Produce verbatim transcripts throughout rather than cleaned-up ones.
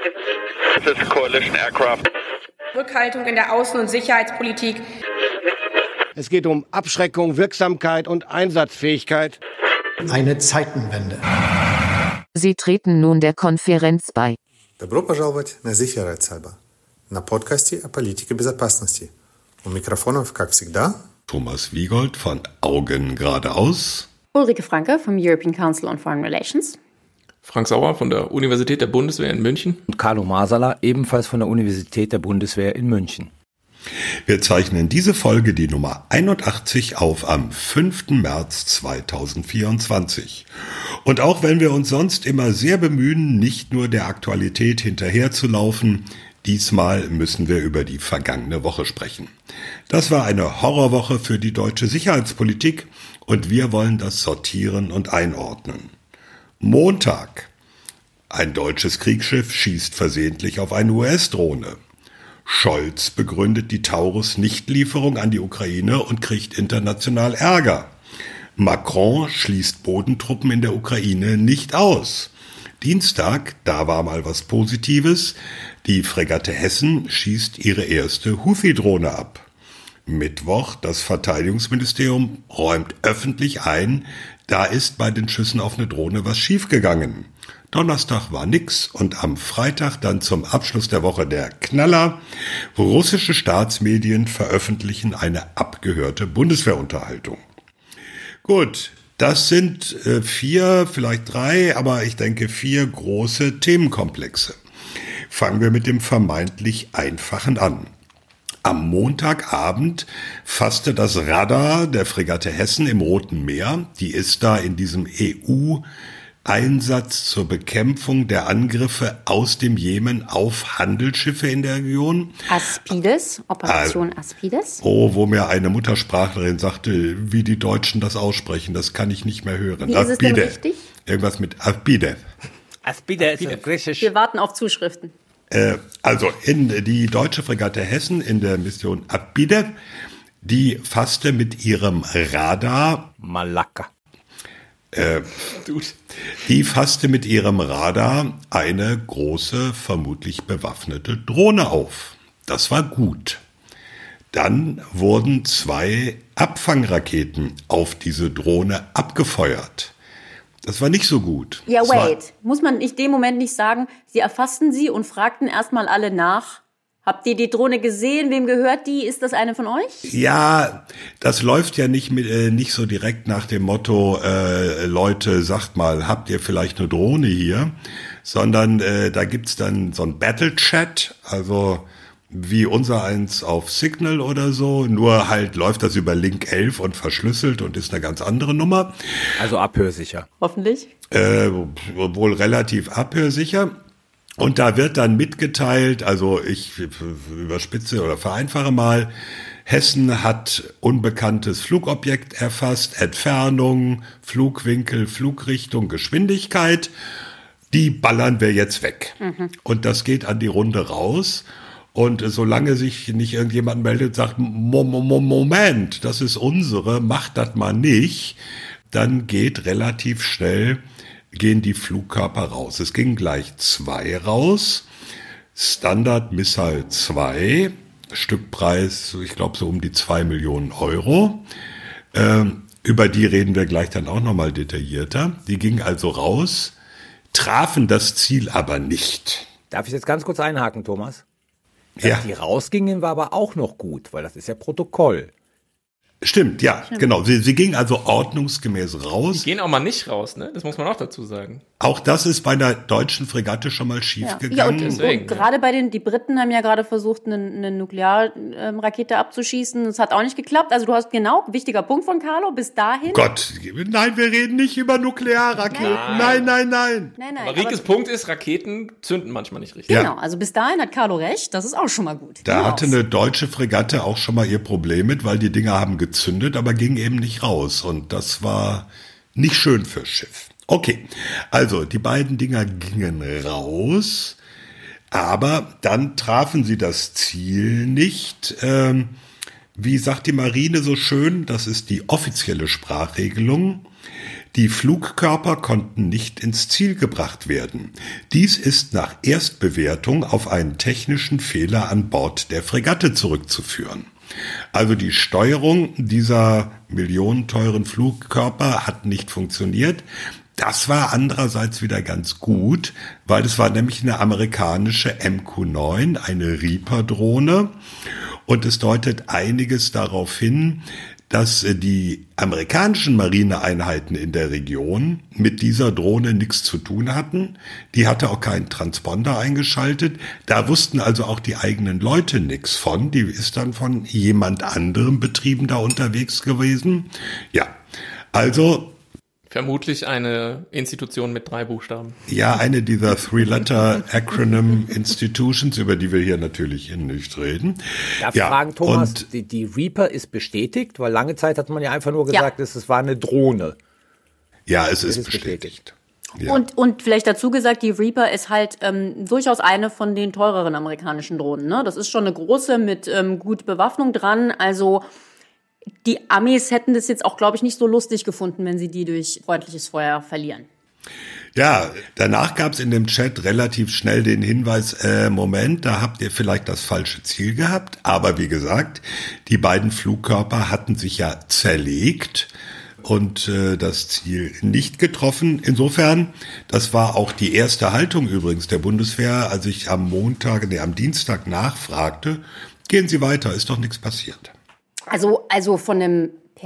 This is coalition aircraft. Rückhaltung in der Außen- und Sicherheitspolitik. Es geht um Abschreckung, Wirksamkeit und Einsatzfähigkeit. Eine Zeitenwende. Sie treten nun der Konferenz bei. Добро пожаловать на Sicherheitshalber, на подкасте о политике безопасности. У микрофонов, как всегда, Thomas Wiegold von Augen geradeaus. Ulrike Franke vom European Council on Foreign Relations. Frank Sauer von der Universität der Bundeswehr in München. Und Carlo Masala, ebenfalls von der Universität der Bundeswehr in München. Wir zeichnen diese Folge, die Nummer einundachtzig, auf am fünften März zweitausendvierundzwanzig. Und auch wenn wir uns sonst immer sehr bemühen, nicht nur der Aktualität hinterherzulaufen, diesmal müssen wir über die vergangene Woche sprechen. Das war eine Horrorwoche für die deutsche Sicherheitspolitik und wir wollen das sortieren und einordnen. Montag. Ein deutsches Kriegsschiff schießt versehentlich auf eine U S-Drohne. Scholz begründet die Taurus-Nichtlieferung an die Ukraine und kriegt international Ärger. Macron schließt Bodentruppen in der Ukraine nicht aus. Dienstag, da war mal was Positives, die Fregatte Hessen schießt ihre erste Houthi-Drohne ab. Mittwoch, das Verteidigungsministerium räumt öffentlich ein, da ist bei den Schüssen auf eine Drohne was schiefgegangen. Donnerstag war nix und am Freitag dann zum Abschluss der Woche der Knaller. Russische Staatsmedien veröffentlichen eine abgehörte Bundeswehrunterhaltung. Gut, das sind äh, vier, vielleicht drei, aber ich denke vier große Themenkomplexe. Fangen wir mit dem vermeintlich Einfachen an. Am Montagabend fasste das Radar der Fregatte Hessen im Roten Meer, die ist da in diesem E U-Einsatz zur Bekämpfung der Angriffe aus dem Jemen auf Handelsschiffe in der Region. Aspides, Operation Aspides. Oh, wo mir eine Muttersprachlerin sagte, wie die Deutschen das aussprechen, das kann ich nicht mehr hören. Wie ist es denn richtig? Irgendwas mit Aspide. Aspide ist griechisch. Wir warten auf Zuschriften. Also in die deutsche Fregatte Hessen in der Mission Aspide, die fasste mit ihrem Radar Malakka. Äh, die fasste mit ihrem Radar eine große, vermutlich bewaffnete Drohne auf. Das war gut. Dann wurden zwei Abfangraketen auf diese Drohne abgefeuert. Das war nicht so gut. Ja, das wait. Muss man in dem Moment nicht sagen, sie erfassten sie und fragten erstmal alle nach, habt ihr die Drohne gesehen? Wem gehört die? Ist das eine von euch? Ja, das läuft ja nicht mit, äh, nicht so direkt nach dem Motto, äh, Leute, sagt mal, habt ihr vielleicht eine Drohne hier? Sondern äh, da gibt's dann so ein Battle-Chat, also wie unser eins auf Signal oder so, nur halt läuft das über Link elf und verschlüsselt und ist eine ganz andere Nummer. Also abhörsicher. Hoffentlich. Äh, wohl relativ abhörsicher. Und da wird dann mitgeteilt, also ich überspitze oder vereinfache mal, Hessen hat unbekanntes Flugobjekt erfasst, Entfernung, Flugwinkel, Flugrichtung, Geschwindigkeit. Die ballern wir jetzt weg. Mhm. Und das geht an die Runde raus. Und solange sich nicht irgendjemand meldet, sagt, Moment, das ist unsere, macht das mal nicht, dann geht relativ schnell, gehen die Flugkörper raus. Es gingen gleich zwei raus, Standard Missile zwei, Stückpreis, ich glaube so um die zwei Millionen Euro. Ähm, über die reden wir gleich dann auch nochmal detaillierter. Die gingen also raus, trafen das Ziel aber nicht. Darf ich jetzt ganz kurz einhaken, Thomas? Dass ja. die rausgingen, war aber auch noch gut, weil das ist ja Protokoll. Stimmt, ja, Stimmt. genau. Sie, sie ging also ordnungsgemäß raus. Die gehen auch mal nicht raus, ne? Das muss man auch dazu sagen. Auch das ist bei einer deutschen Fregatte schon mal schief ja. gegangen. Ja, und, Deswegen, und ja. gerade bei den, die Briten haben ja gerade versucht, eine, eine Nuklearrakete abzuschießen. Das hat auch nicht geklappt. Also du hast genau, wichtiger Punkt von Carlo, bis dahin. Gott, nein, wir reden nicht über Nuklearraketen. Nein, nein, nein. nein. nein, nein aber Rikes aber, Punkt ist, Raketen zünden manchmal nicht richtig. Genau, also bis dahin hat Carlo recht. Das ist auch schon mal gut. Da genau. hatte eine deutsche Fregatte auch schon mal ihr Problem mit, weil die Dinger haben gezündet, aber gingen eben nicht raus. Und das war nicht schön fürs Schiff. Okay, also die beiden Dinger gingen raus, aber dann trafen sie das Ziel nicht. Ähm, wie sagt die Marine so schön, das ist die offizielle Sprachregelung, Die Flugkörper konnten nicht ins Ziel gebracht werden. Dies ist nach Erstbewertung auf einen technischen Fehler an Bord der Fregatte zurückzuführen. Also die Steuerung dieser millionenteuren Flugkörper hat nicht funktioniert. Das war andererseits wieder ganz gut, weil es war nämlich eine amerikanische M Q neun, eine Reaper-Drohne. Und es deutet einiges darauf hin, dass die amerikanischen Marineeinheiten in der Region mit dieser Drohne nichts zu tun hatten. Die hatte auch keinen Transponder eingeschaltet. Da wussten also auch die eigenen Leute nichts von. Die ist dann von jemand anderem betrieben da unterwegs gewesen. Ja, also vermutlich eine Institution mit drei Buchstaben. Ja, eine dieser Three-Letter-Acronym-Institutions, über die wir hier natürlich nicht reden. Darf ja, ich fragen, Thomas, und die, die Reaper ist bestätigt? Weil lange Zeit hat man ja einfach nur gesagt, ja. es war eine Drohne. Ja, es ist, ist bestätigt. bestätigt. Ja. Und, und vielleicht dazu gesagt, die Reaper ist halt ähm, durchaus eine von den teureren amerikanischen Drohnen. Ne? Das ist schon eine große mit ähm, gut Bewaffnung dran, also die Amis hätten das jetzt auch, glaube ich, nicht so lustig gefunden, wenn sie die durch freundliches Feuer verlieren. Ja, danach gab es in dem Chat relativ schnell den Hinweis, äh, Moment, da habt ihr vielleicht das falsche Ziel gehabt. Aber wie gesagt, die beiden Flugkörper hatten sich ja zerlegt und äh, das Ziel nicht getroffen. Insofern, das war auch die erste Haltung übrigens der Bundeswehr, als ich am Montag, nee, am Dienstag nachfragte, gehen Sie weiter, ist doch nichts passiert. Also, also von dem P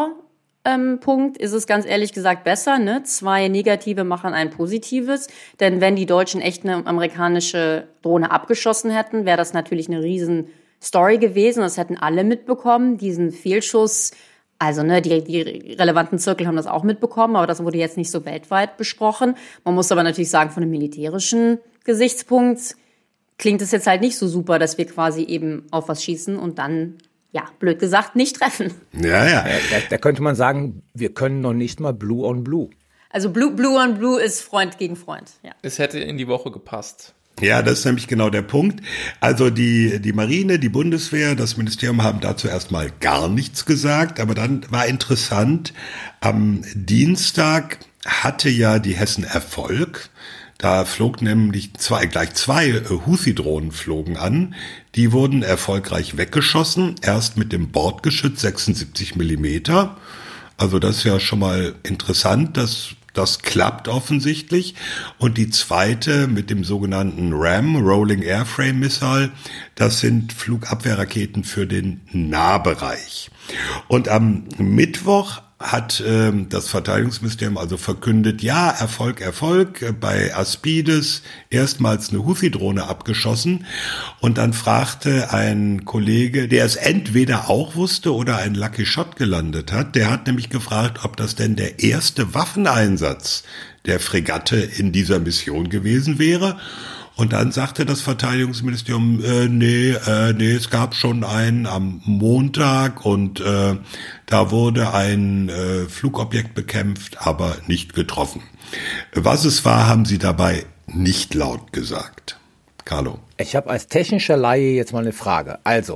R-Punkt ähm, ist es ganz ehrlich gesagt besser, ne? Zwei Negative machen ein Positives. Denn wenn die Deutschen echt eine amerikanische Drohne abgeschossen hätten, wäre das natürlich eine riesen Story gewesen. Das hätten alle mitbekommen, diesen Fehlschuss. Also ne, die, die relevanten Zirkel haben das auch mitbekommen, aber das wurde jetzt nicht so weltweit besprochen. Man muss aber natürlich sagen, von einem militärischen Gesichtspunkt klingt es jetzt halt nicht so super, dass wir quasi eben auf was schießen und dann, ja, blöd gesagt, nicht treffen. Ja, ja. Da, da könnte man sagen, wir können noch nicht mal Blue on Blue. Also Blue, Blue on Blue ist Freund gegen Freund, ja. Es hätte in die Woche gepasst. Ja, das ist nämlich genau der Punkt. Also die, die Marine, die Bundeswehr, das Ministerium haben dazu erstmal gar nichts gesagt. Aber dann war interessant, am Dienstag hatte ja die Hessen Erfolg. Da flog nämlich zwei, gleich zwei Houthi-Drohnen flogen an. Die wurden erfolgreich weggeschossen. Erst mit dem Bordgeschütz sechsundsiebzig Millimeter. Also das ist ja schon mal interessant, dass das klappt offensichtlich. Und die zweite mit dem sogenannten RAM, Rolling Airframe Missile, das sind Flugabwehrraketen für den Nahbereich. Und am Mittwoch hat ähm, das Verteidigungsministerium also verkündet, ja, Erfolg, Erfolg, äh, bei Aspides erstmals eine Houthi-Drohne abgeschossen. Und dann fragte ein Kollege, der es entweder auch wusste oder ein Lucky Shot gelandet hat, der hat nämlich gefragt, ob das denn der erste Waffeneinsatz der Fregatte in dieser Mission gewesen wäre. Und dann sagte das Verteidigungsministerium, äh, nee, äh, nee, es gab schon einen am Montag und äh, da wurde ein äh, Flugobjekt bekämpft, aber nicht getroffen. Was es war, haben sie dabei nicht laut gesagt. Carlo. Ich habe als technischer Laie jetzt mal eine Frage. Also,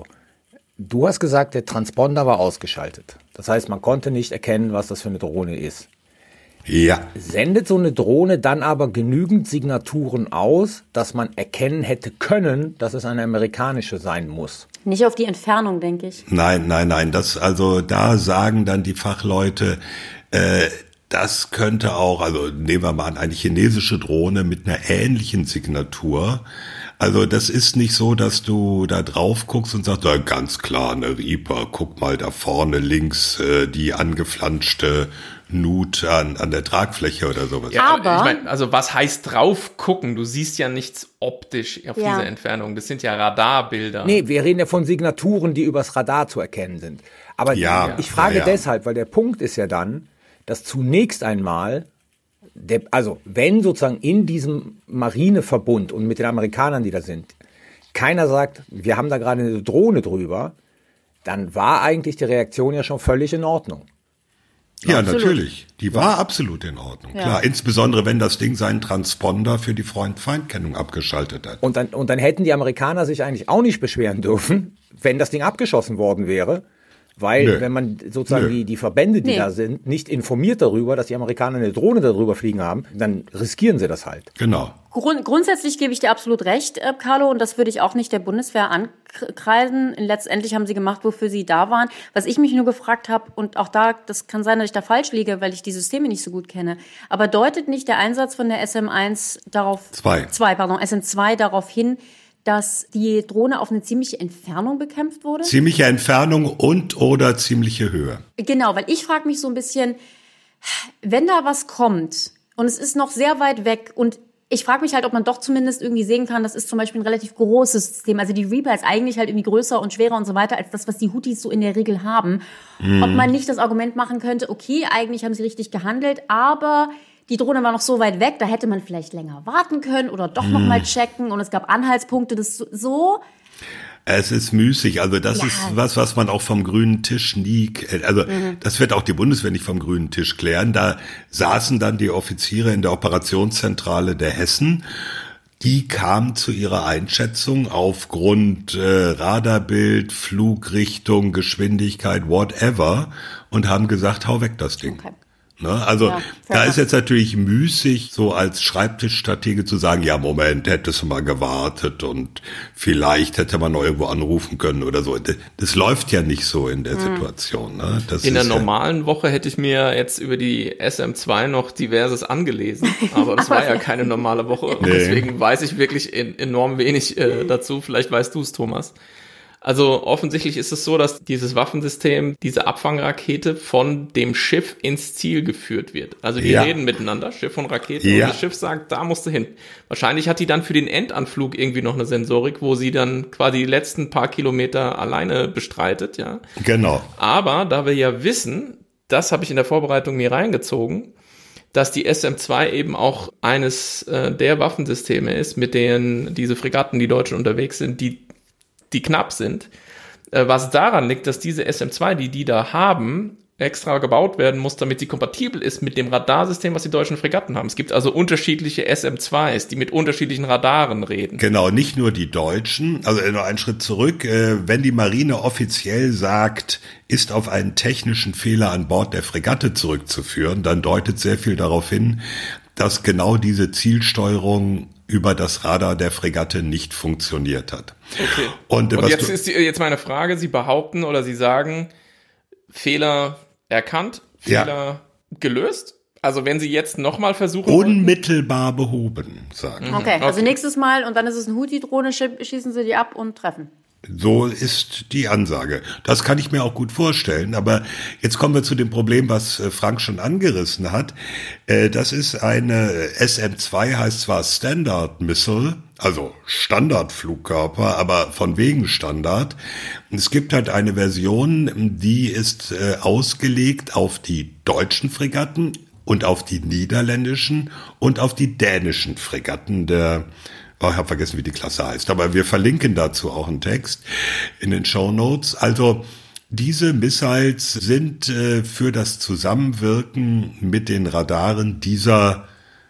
du hast gesagt, der Transponder war ausgeschaltet. Das heißt, man konnte nicht erkennen, was das für eine Drohne ist. Ja. Sendet so eine Drohne dann aber genügend Signaturen aus, dass man erkennen hätte können, dass es eine amerikanische sein muss? Nicht auf die Entfernung, denke ich. Nein, nein, nein. Das, also da sagen dann die Fachleute, äh, das könnte auch, also nehmen wir mal an, eine chinesische Drohne mit einer ähnlichen Signatur. Also das ist nicht so, dass du da drauf guckst und sagst, ja, ganz klar, eine Reaper, guck mal da vorne links äh, die angeflanschte Nut an, an der Tragfläche oder sowas. Ja, aber ich meine, also was heißt drauf gucken? Du siehst ja nichts optisch auf ja. dieser Entfernung. Das sind ja Radarbilder. Nee, wir reden ja von Signaturen, die übers Radar zu erkennen sind. Aber ja, ich frage ja, ja. deshalb, weil der Punkt ist ja dann, dass zunächst einmal, der, also wenn sozusagen in diesem Marineverbund und mit den Amerikanern, die da sind, keiner sagt, wir haben da gerade eine Drohne drüber, dann war eigentlich die Reaktion ja schon völlig in Ordnung. Ja, absolut. natürlich. Die war absolut in Ordnung. Ja. Klar, insbesondere wenn das Ding seinen Transponder für die Freund-Feind-Kennung abgeschaltet hat. Und dann, und dann hätten die Amerikaner sich eigentlich auch nicht beschweren dürfen, wenn das Ding abgeschossen worden wäre, Weil Nö. wenn man sozusagen die, die Verbände, die Nee. da sind, nicht informiert darüber, dass die Amerikaner eine Drohne darüber fliegen haben, dann riskieren sie das halt. Genau. Grund, grundsätzlich gebe ich dir absolut recht, äh, Carlo, und das würde ich auch nicht der Bundeswehr ankreiden. Letztendlich haben sie gemacht, wofür sie da waren. Was ich mich nur gefragt habe, und auch da, das kann sein, dass ich da falsch liege, weil ich die Systeme nicht so gut kenne, aber deutet nicht der Einsatz von der S M eins darauf, Zwei. zwei, pardon, S M zwei darauf hin, dass die Drohne auf eine ziemliche Entfernung bekämpft wurde? Ziemliche Entfernung und oder ziemliche Höhe. Genau, weil ich frage mich so ein bisschen, wenn da was kommt und es ist noch sehr weit weg und ich frage mich halt, ob man doch zumindest irgendwie sehen kann, das ist zum Beispiel ein relativ großes System. Also die Reaper ist eigentlich halt irgendwie größer und schwerer und so weiter als das, was die Houthis so in der Regel haben. Mhm. Ob man nicht das Argument machen könnte, okay, eigentlich haben sie richtig gehandelt, aber die Drohne war noch so weit weg, da hätte man vielleicht länger warten können oder doch noch mal checken und es gab Anhaltspunkte, das so. Es ist müßig, also das Ja. ist was, was man auch vom grünen Tisch nie, also mhm. das wird auch die Bundeswehr nicht vom grünen Tisch klären. Da saßen dann die Offiziere in der Operationszentrale der Hessen. Die kamen zu ihrer Einschätzung aufgrund äh, Radarbild, Flugrichtung, Geschwindigkeit, whatever und haben gesagt, hau weg das Ding. Okay. Ne? Also Ja, da ist jetzt natürlich müßig, so als Schreibtischstratege zu sagen, ja Moment, hättest du mal gewartet und vielleicht hätte man noch irgendwo anrufen können oder so. Das, das läuft ja nicht so in der mhm. Situation. Ne? Das in der ist normalen ja Woche hätte ich mir jetzt über die S M zwei noch diverses angelesen, aber das war ja keine normale Woche. Nee. Deswegen weiß ich wirklich enorm wenig äh, dazu. Vielleicht weißt du es, Thomas. Also offensichtlich ist es so, dass dieses Waffensystem, diese Abfangrakete von dem Schiff ins Ziel geführt wird. Also die ja. reden miteinander, Schiff und Rakete, ja. und das Schiff sagt, da musst du hin. Wahrscheinlich hat die dann für den Endanflug irgendwie noch eine Sensorik, wo sie dann quasi die letzten paar Kilometer alleine bestreitet, ja. Genau. Aber da wir ja wissen, das habe ich in der Vorbereitung mir reingezogen, dass die S M zwei eben auch eines äh, der Waffensysteme ist, mit denen diese Fregatten, die Deutschen unterwegs sind, die die knapp sind, äh, was daran liegt, dass diese S M zwei, die die da haben, extra gebaut werden muss, damit sie kompatibel ist mit dem Radarsystem, was die deutschen Fregatten haben. Es gibt also unterschiedliche S M zweis, die mit unterschiedlichen Radaren reden. Genau, nicht nur die Deutschen, also nur einen Schritt zurück, äh, wenn die Marine offiziell sagt, ist auf einen technischen Fehler an Bord der Fregatte zurückzuführen, dann deutet sehr viel darauf hin, dass genau diese Zielsteuerung über das Radar der Fregatte nicht funktioniert hat. Okay. Und, Und was jetzt du, ist die, jetzt meine Frage, Sie behaupten oder Sie sagen, Fehler erkannt, Fehler ja. gelöst? Also wenn Sie jetzt nochmal versuchen... Unmittelbar wollten? behoben, sagen. Okay, also okay. nächstes Mal und dann ist es eine Houthi-Drohne, schießen Sie die ab und treffen. So ist die Ansage. Das kann ich mir auch gut vorstellen. Aber jetzt kommen wir zu dem Problem, was Frank schon angerissen hat. Das ist eine S M zwei, heißt zwar Standard Missile, also Standardflugkörper, aber von wegen Standard. Es gibt halt eine Version, die ist ausgelegt auf die deutschen Fregatten und auf die niederländischen und auf die dänischen Fregatten der Oh, ich habe vergessen, wie die Klasse heißt, aber wir verlinken dazu auch einen Text in den Shownotes. Also diese Missiles sind äh, für das Zusammenwirken mit den Radaren dieser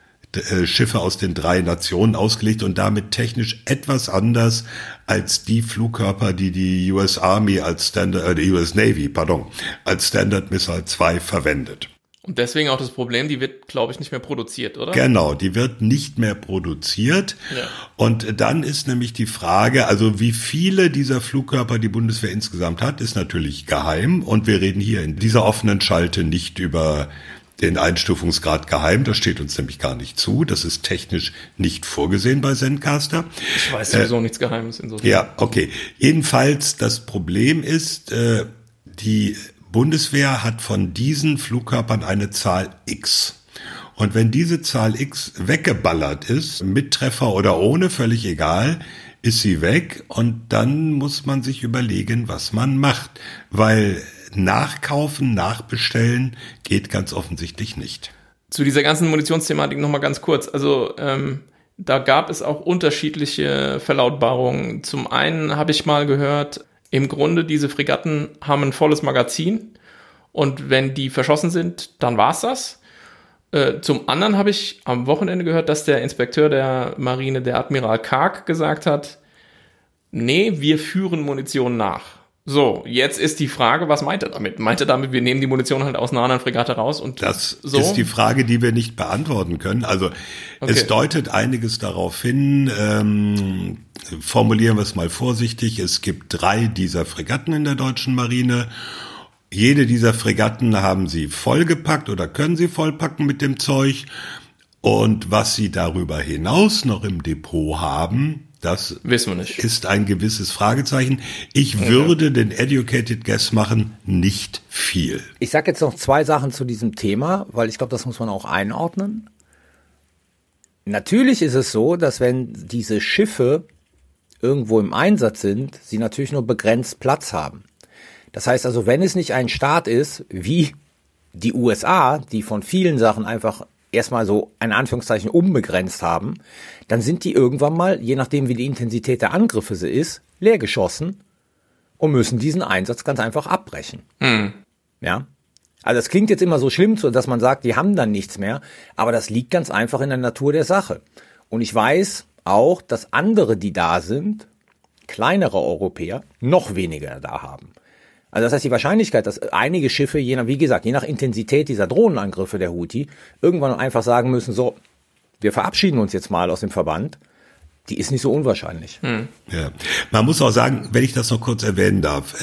äh, Schiffe aus den drei Nationen ausgelegt und damit technisch etwas anders als die Flugkörper, die die U S Army als Standard, äh, die U S Navy, pardon, als Standard Missile zwei verwendet. Und deswegen auch das Problem, die wird, glaube ich, nicht mehr produziert, oder? Genau, die wird nicht mehr produziert. Ja. Und dann ist nämlich die Frage, also wie viele dieser Flugkörper die Bundeswehr insgesamt hat, ist natürlich geheim. Und wir reden hier in dieser offenen Schalte nicht über den Einstufungsgrad geheim. Das steht uns nämlich gar nicht zu. Das ist technisch nicht vorgesehen bei Zencaster. Ich weiß sowieso äh, nichts Geheimes insofern. Ja, okay. Jedenfalls, das Problem ist, äh, die Bundeswehr hat von diesen Flugkörpern eine Zahl X. Und wenn diese Zahl X weggeballert ist, mit Treffer oder ohne, völlig egal, ist sie weg. Und dann muss man sich überlegen, was man macht. Weil nachkaufen, nachbestellen geht ganz offensichtlich nicht. Zu dieser ganzen Munitionsthematik nochmal ganz kurz. Also ähm, da gab es auch unterschiedliche Verlautbarungen. Zum einen habe ich mal gehört, im Grunde, diese Fregatten haben ein volles Magazin und wenn die verschossen sind, dann war's das. Äh, zum anderen habe ich am Wochenende gehört, dass der Inspekteur der Marine, der Admiral Karg, gesagt hat, nee, wir führen Munition nach. So, jetzt ist die Frage, was meint er damit? Meint er damit, wir nehmen die Munition halt aus einer anderen Fregatte raus und das so? ist die Frage, die wir nicht beantworten können. Also okay. Es deutet einiges darauf hin, ähm, formulieren wir es mal vorsichtig, es gibt drei dieser Fregatten in der deutschen Marine. Jede dieser Fregatten haben sie vollgepackt oder können sie vollpacken mit dem Zeug. Und was sie darüber hinaus noch im Depot haben, das wissen wir nicht. Ist ein gewisses Fragezeichen. Ich okay. würde den educated guess machen, nicht viel. Ich sage jetzt noch zwei Sachen zu diesem Thema, weil ich glaube, das muss man auch einordnen. Natürlich ist es so, dass wenn diese Schiffe irgendwo im Einsatz sind, sie natürlich nur begrenzt Platz haben. Das heißt also, wenn es nicht ein Staat ist, wie die U S A, die von vielen Sachen einfach erstmal so in Anführungszeichen unbegrenzt haben, dann sind die irgendwann mal, je nachdem wie die Intensität der Angriffe sie ist, leer geschossen und müssen diesen Einsatz ganz einfach abbrechen. Mhm. Ja. Also das klingt jetzt immer so schlimm, dass man sagt, die haben dann nichts mehr, aber das liegt ganz einfach in der Natur der Sache. Und ich weiß auch, dass andere, die da sind, kleinere Europäer, noch weniger da haben. Also das heißt, die Wahrscheinlichkeit, dass einige Schiffe, je nach, wie gesagt, je nach Intensität dieser Drohnenangriffe der Houthi, irgendwann einfach sagen müssen, so, wir verabschieden uns jetzt mal aus dem Verband, die ist nicht so unwahrscheinlich. Hm. Ja. Man muss auch sagen, wenn ich das noch kurz erwähnen darf,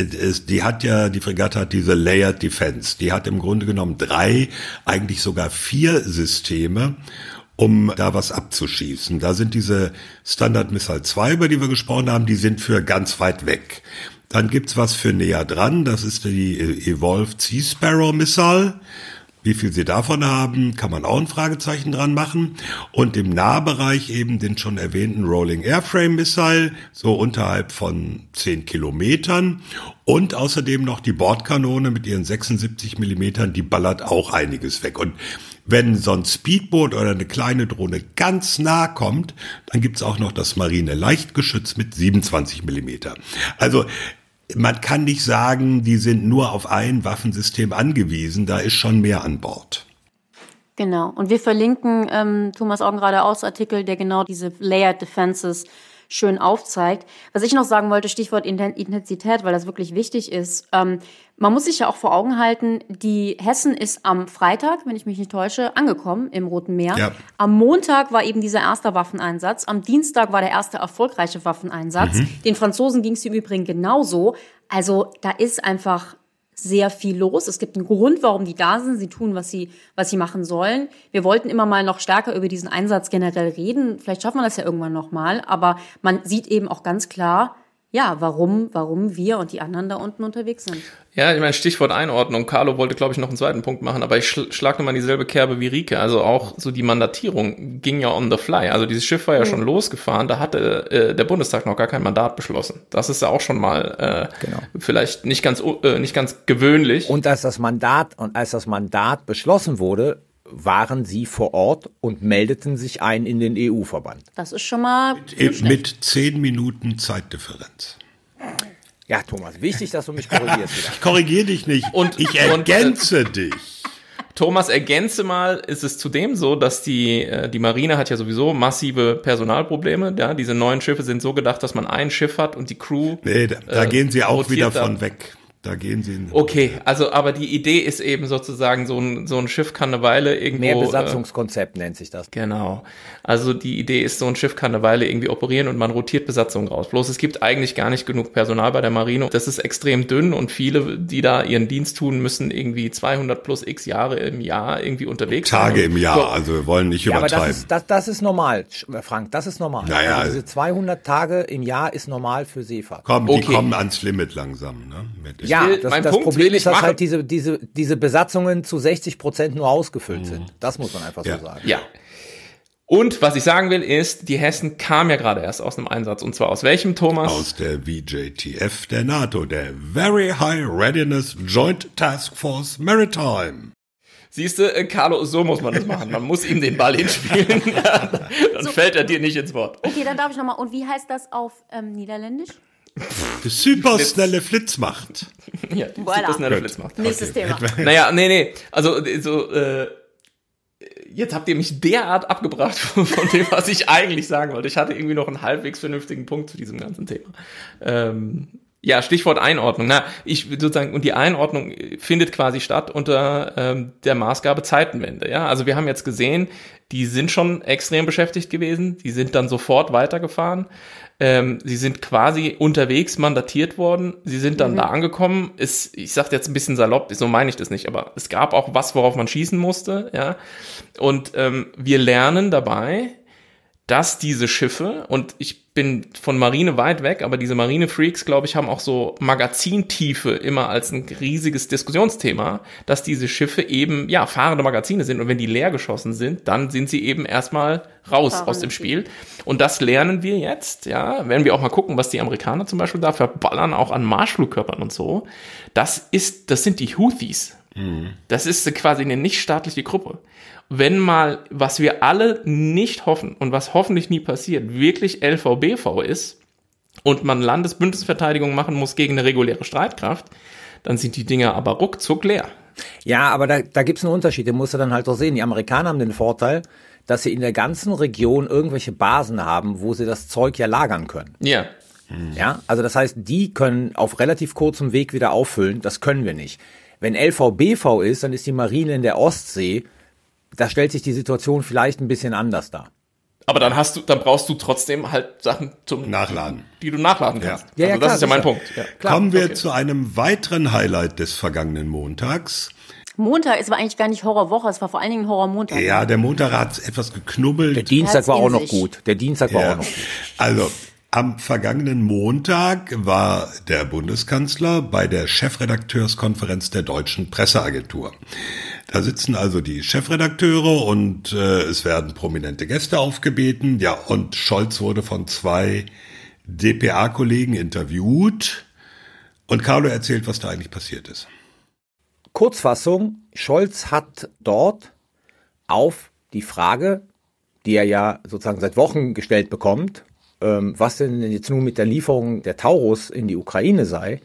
die hat ja, die Fregatte hat diese Layered Defense, die hat im Grunde genommen drei, eigentlich sogar vier Systeme, um da was abzuschießen. Da sind diese Standard Missile zwei, über die wir gesprochen haben, die sind für ganz weit weg. Dann gibt's was für näher dran, das ist die Evolved Sea Sparrow Missile. Wie viel sie davon haben, kann man auch ein Fragezeichen dran machen. Und im Nahbereich eben den schon erwähnten Rolling Airframe Missile, so unterhalb von zehn Kilometern. Und außerdem noch die Bordkanone mit ihren sechsundsiebzig Millimetern, die ballert auch einiges weg. Und wenn so ein Speedboot oder eine kleine Drohne ganz nah kommt, dann gibt's auch noch das Marine Leichtgeschütz mit siebenundzwanzig Millimeter. Also man kann nicht sagen, die sind nur auf ein Waffensystem angewiesen, da ist schon mehr an Bord. Genau, und wir verlinken ähm, Thomas Augenrader-Aus Artikel, der genau diese Layered Defenses schön aufzeigt. Was ich noch sagen wollte, Stichwort Intensität, weil das wirklich wichtig ist. Ähm, man muss sich ja auch vor Augen halten, die Hessen ist am Freitag, wenn ich mich nicht täusche, angekommen im Roten Meer. Ja. Am Montag war eben dieser erste Waffeneinsatz. Am Dienstag war der erste erfolgreiche Waffeneinsatz. Mhm. Den Franzosen ging es im Übrigen genauso. Also da ist einfach sehr viel los. Es gibt einen Grund, warum die da sind. Sie tun, was sie, was sie machen sollen. Wir wollten immer mal noch stärker über diesen Einsatz generell reden. Vielleicht schaffen wir das ja irgendwann noch mal. Aber man sieht eben auch ganz klar, ja, warum, warum wir und die anderen da unten unterwegs sind. Ja, ich meine, Stichwort Einordnung. Carlo wollte, glaube ich, noch einen zweiten Punkt machen, aber ich schl- schlag nochmal dieselbe Kerbe wie Rike. Also auch so die Mandatierung ging ja on the fly. Also dieses Schiff war ja mhm. schon losgefahren, da hatte äh, der Bundestag noch gar kein Mandat beschlossen. Das ist ja auch schon mal äh, genau. vielleicht nicht ganz äh, nicht ganz gewöhnlich. Und als das Mandat und als das Mandat beschlossen wurde, waren sie vor Ort und meldeten sich ein in den E U-Verband. Das ist schon mal mit, mit zehn Minuten Zeitdifferenz. Ja, Thomas, wichtig, dass du mich korrigierst. Wieder. Ich korrigiere dich nicht und ich ergänze und, äh, dich. Thomas, ergänze mal, ist es zudem so, dass die äh, die Marine hat ja sowieso massive Personalprobleme. Ja, diese neuen Schiffe sind so gedacht, dass man ein Schiff hat und die Crew. Nee, da, da äh, gehen sie auch wieder von weg. Da gehen sie. Okay, also aber die Idee ist eben sozusagen, so ein so ein Schiff kann eine Weile irgendwo. Mehrbesatzungskonzept äh, nennt sich das. Genau. Also die Idee ist, so ein Schiff kann eine Weile irgendwie operieren und man rotiert Besatzungen raus. Bloß es gibt eigentlich gar nicht genug Personal bei der Marine. Das ist extrem dünn und viele, die da ihren Dienst tun, müssen irgendwie zweihundert plus x Jahre im Jahr irgendwie unterwegs sein. Tage im Jahr, also wir wollen nicht ja, übertreiben. Aber das ist, das, das ist normal, Frank, das ist normal. Naja, also diese zweihundert Tage im Jahr ist normal für Seefahrt. Komm, die okay. kommen ans Limit langsam, ne? Mit ja, das, das Punkt Problem ist, dass halt diese, diese, diese Besatzungen zu sechzig Prozent nur ausgefüllt mhm. sind. Das muss man einfach ja. so sagen. Ja. Und was ich sagen will, ist, die Hessen kam ja gerade erst aus einem Einsatz. Und zwar aus welchem, Thomas? Aus der V J T F der NATO, der Very High Readiness Joint Task Force Maritime. Siehst du, Carlo, so muss man das machen. Man muss ihm den Ball hinspielen. Dann so. Fällt er dir nicht ins Wort. Okay, dann darf ich nochmal. Und wie heißt das auf ähm, Niederländisch? Die supersnelle Flitzmacht. Ja, die voilà. supersnelle Flitzmacht. Nächstes okay. Thema. Naja, nee, nee. Also, so, äh, jetzt habt ihr mich derart abgebracht von, von dem, was ich eigentlich sagen wollte. Ich hatte irgendwie noch einen halbwegs vernünftigen Punkt zu diesem ganzen Thema. Ähm, Ja, Stichwort Einordnung. Na, ich sozusagen, und die Einordnung findet quasi statt unter ähm, der Maßgabe Zeitenwende. Ja, also wir haben jetzt gesehen, die sind schon extrem beschäftigt gewesen, die sind dann sofort weitergefahren, ähm, sie sind quasi unterwegs mandatiert worden, sie sind dann mhm. da angekommen. Ist, ich sage jetzt ein bisschen salopp, so meine ich das nicht, aber es gab auch was, worauf man schießen musste. Ja, und ähm, wir lernen dabei, dass diese Schiffe, und ich bin von Marine weit weg, aber diese Marine-Freaks, glaube ich, haben auch so Magazintiefe immer als ein riesiges Diskussionsthema, dass diese Schiffe eben, ja, fahrende Magazine sind und wenn die leer geschossen sind, dann sind sie eben erstmal raus Fahren aus dem Spiel. Und das lernen wir jetzt, ja, wenn wir auch mal gucken, was die Amerikaner zum Beispiel da verballern, auch an Marschflugkörpern und so. Das ist, das sind die Houthis. Mhm. Das ist quasi eine nichtstaatliche Gruppe. Wenn mal, was wir alle nicht hoffen und was hoffentlich nie passiert, wirklich L V B V ist und man Landesbündnisverteidigung machen muss gegen eine reguläre Streitkraft, dann sind die Dinger aber ruckzuck leer. Ja, aber da, da gibt's einen Unterschied, den musst du dann halt doch sehen. Die Amerikaner haben den Vorteil, dass sie in der ganzen Region irgendwelche Basen haben, wo sie das Zeug ja lagern können. Ja. Ja, also das heißt, die können auf relativ kurzem Weg wieder auffüllen, das können wir nicht. Wenn L V B V ist, dann ist die Marine in der Ostsee. Da stellt sich die Situation vielleicht ein bisschen anders dar. Aber dann hast du, dann brauchst du trotzdem halt Sachen zum Nachladen, die du nachladen kannst. Ja, ja, also klar, das ist ja mein sicher. Punkt. Ja. Klar, Kommen wir okay. zu einem weiteren Highlight des vergangenen Montags. Montag, es war eigentlich gar nicht Horrorwoche, es war vor allen Dingen Horrormontag. Ja, der Montag hat etwas geknubbelt. Der Dienstag war auch noch sich. gut. Der Dienstag war Ja. auch noch gut. Also, am vergangenen Montag war der Bundeskanzler bei der Chefredakteurskonferenz der Deutschen Presseagentur. Da sitzen also die Chefredakteure und äh, es werden prominente Gäste aufgebeten. Ja, und Scholz wurde von zwei D P A-Kollegen interviewt. Und Carlo erzählt, was da eigentlich passiert ist. Kurzfassung, Scholz hat dort auf die Frage, die er ja sozusagen seit Wochen gestellt bekommt, ähm, was denn jetzt nun mit der Lieferung der Taurus in die Ukraine sei,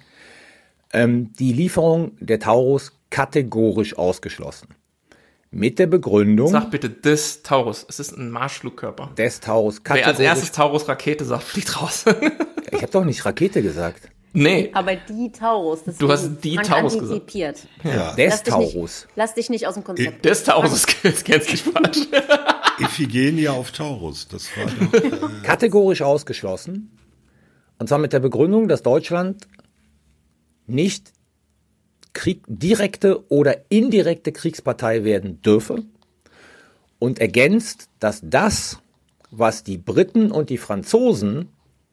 ähm, die Lieferung der Taurus kategorisch ausgeschlossen. Mit der Begründung... Sag bitte des Taurus. Es ist ein Marschflugkörper. Des Taurus kategorisch... Wer als erstes Taurus Rakete sagt, fliegt raus. Ich habe doch nicht Rakete gesagt. Nee. Aber die Taurus, das Du hast die Frank Taurus antizipiert. Ja. Des Lass dich Taurus. Nicht, lass dich nicht aus dem Konzept. Des Taurus ist gänzlich falsch. Iphigenie auf Taurus, das war doch... Äh, Kategorisch ausgeschlossen. Und zwar mit der Begründung, dass Deutschland nicht Krieg, direkte oder indirekte Kriegspartei werden dürfe und ergänzt, dass das, was die Briten und die Franzosen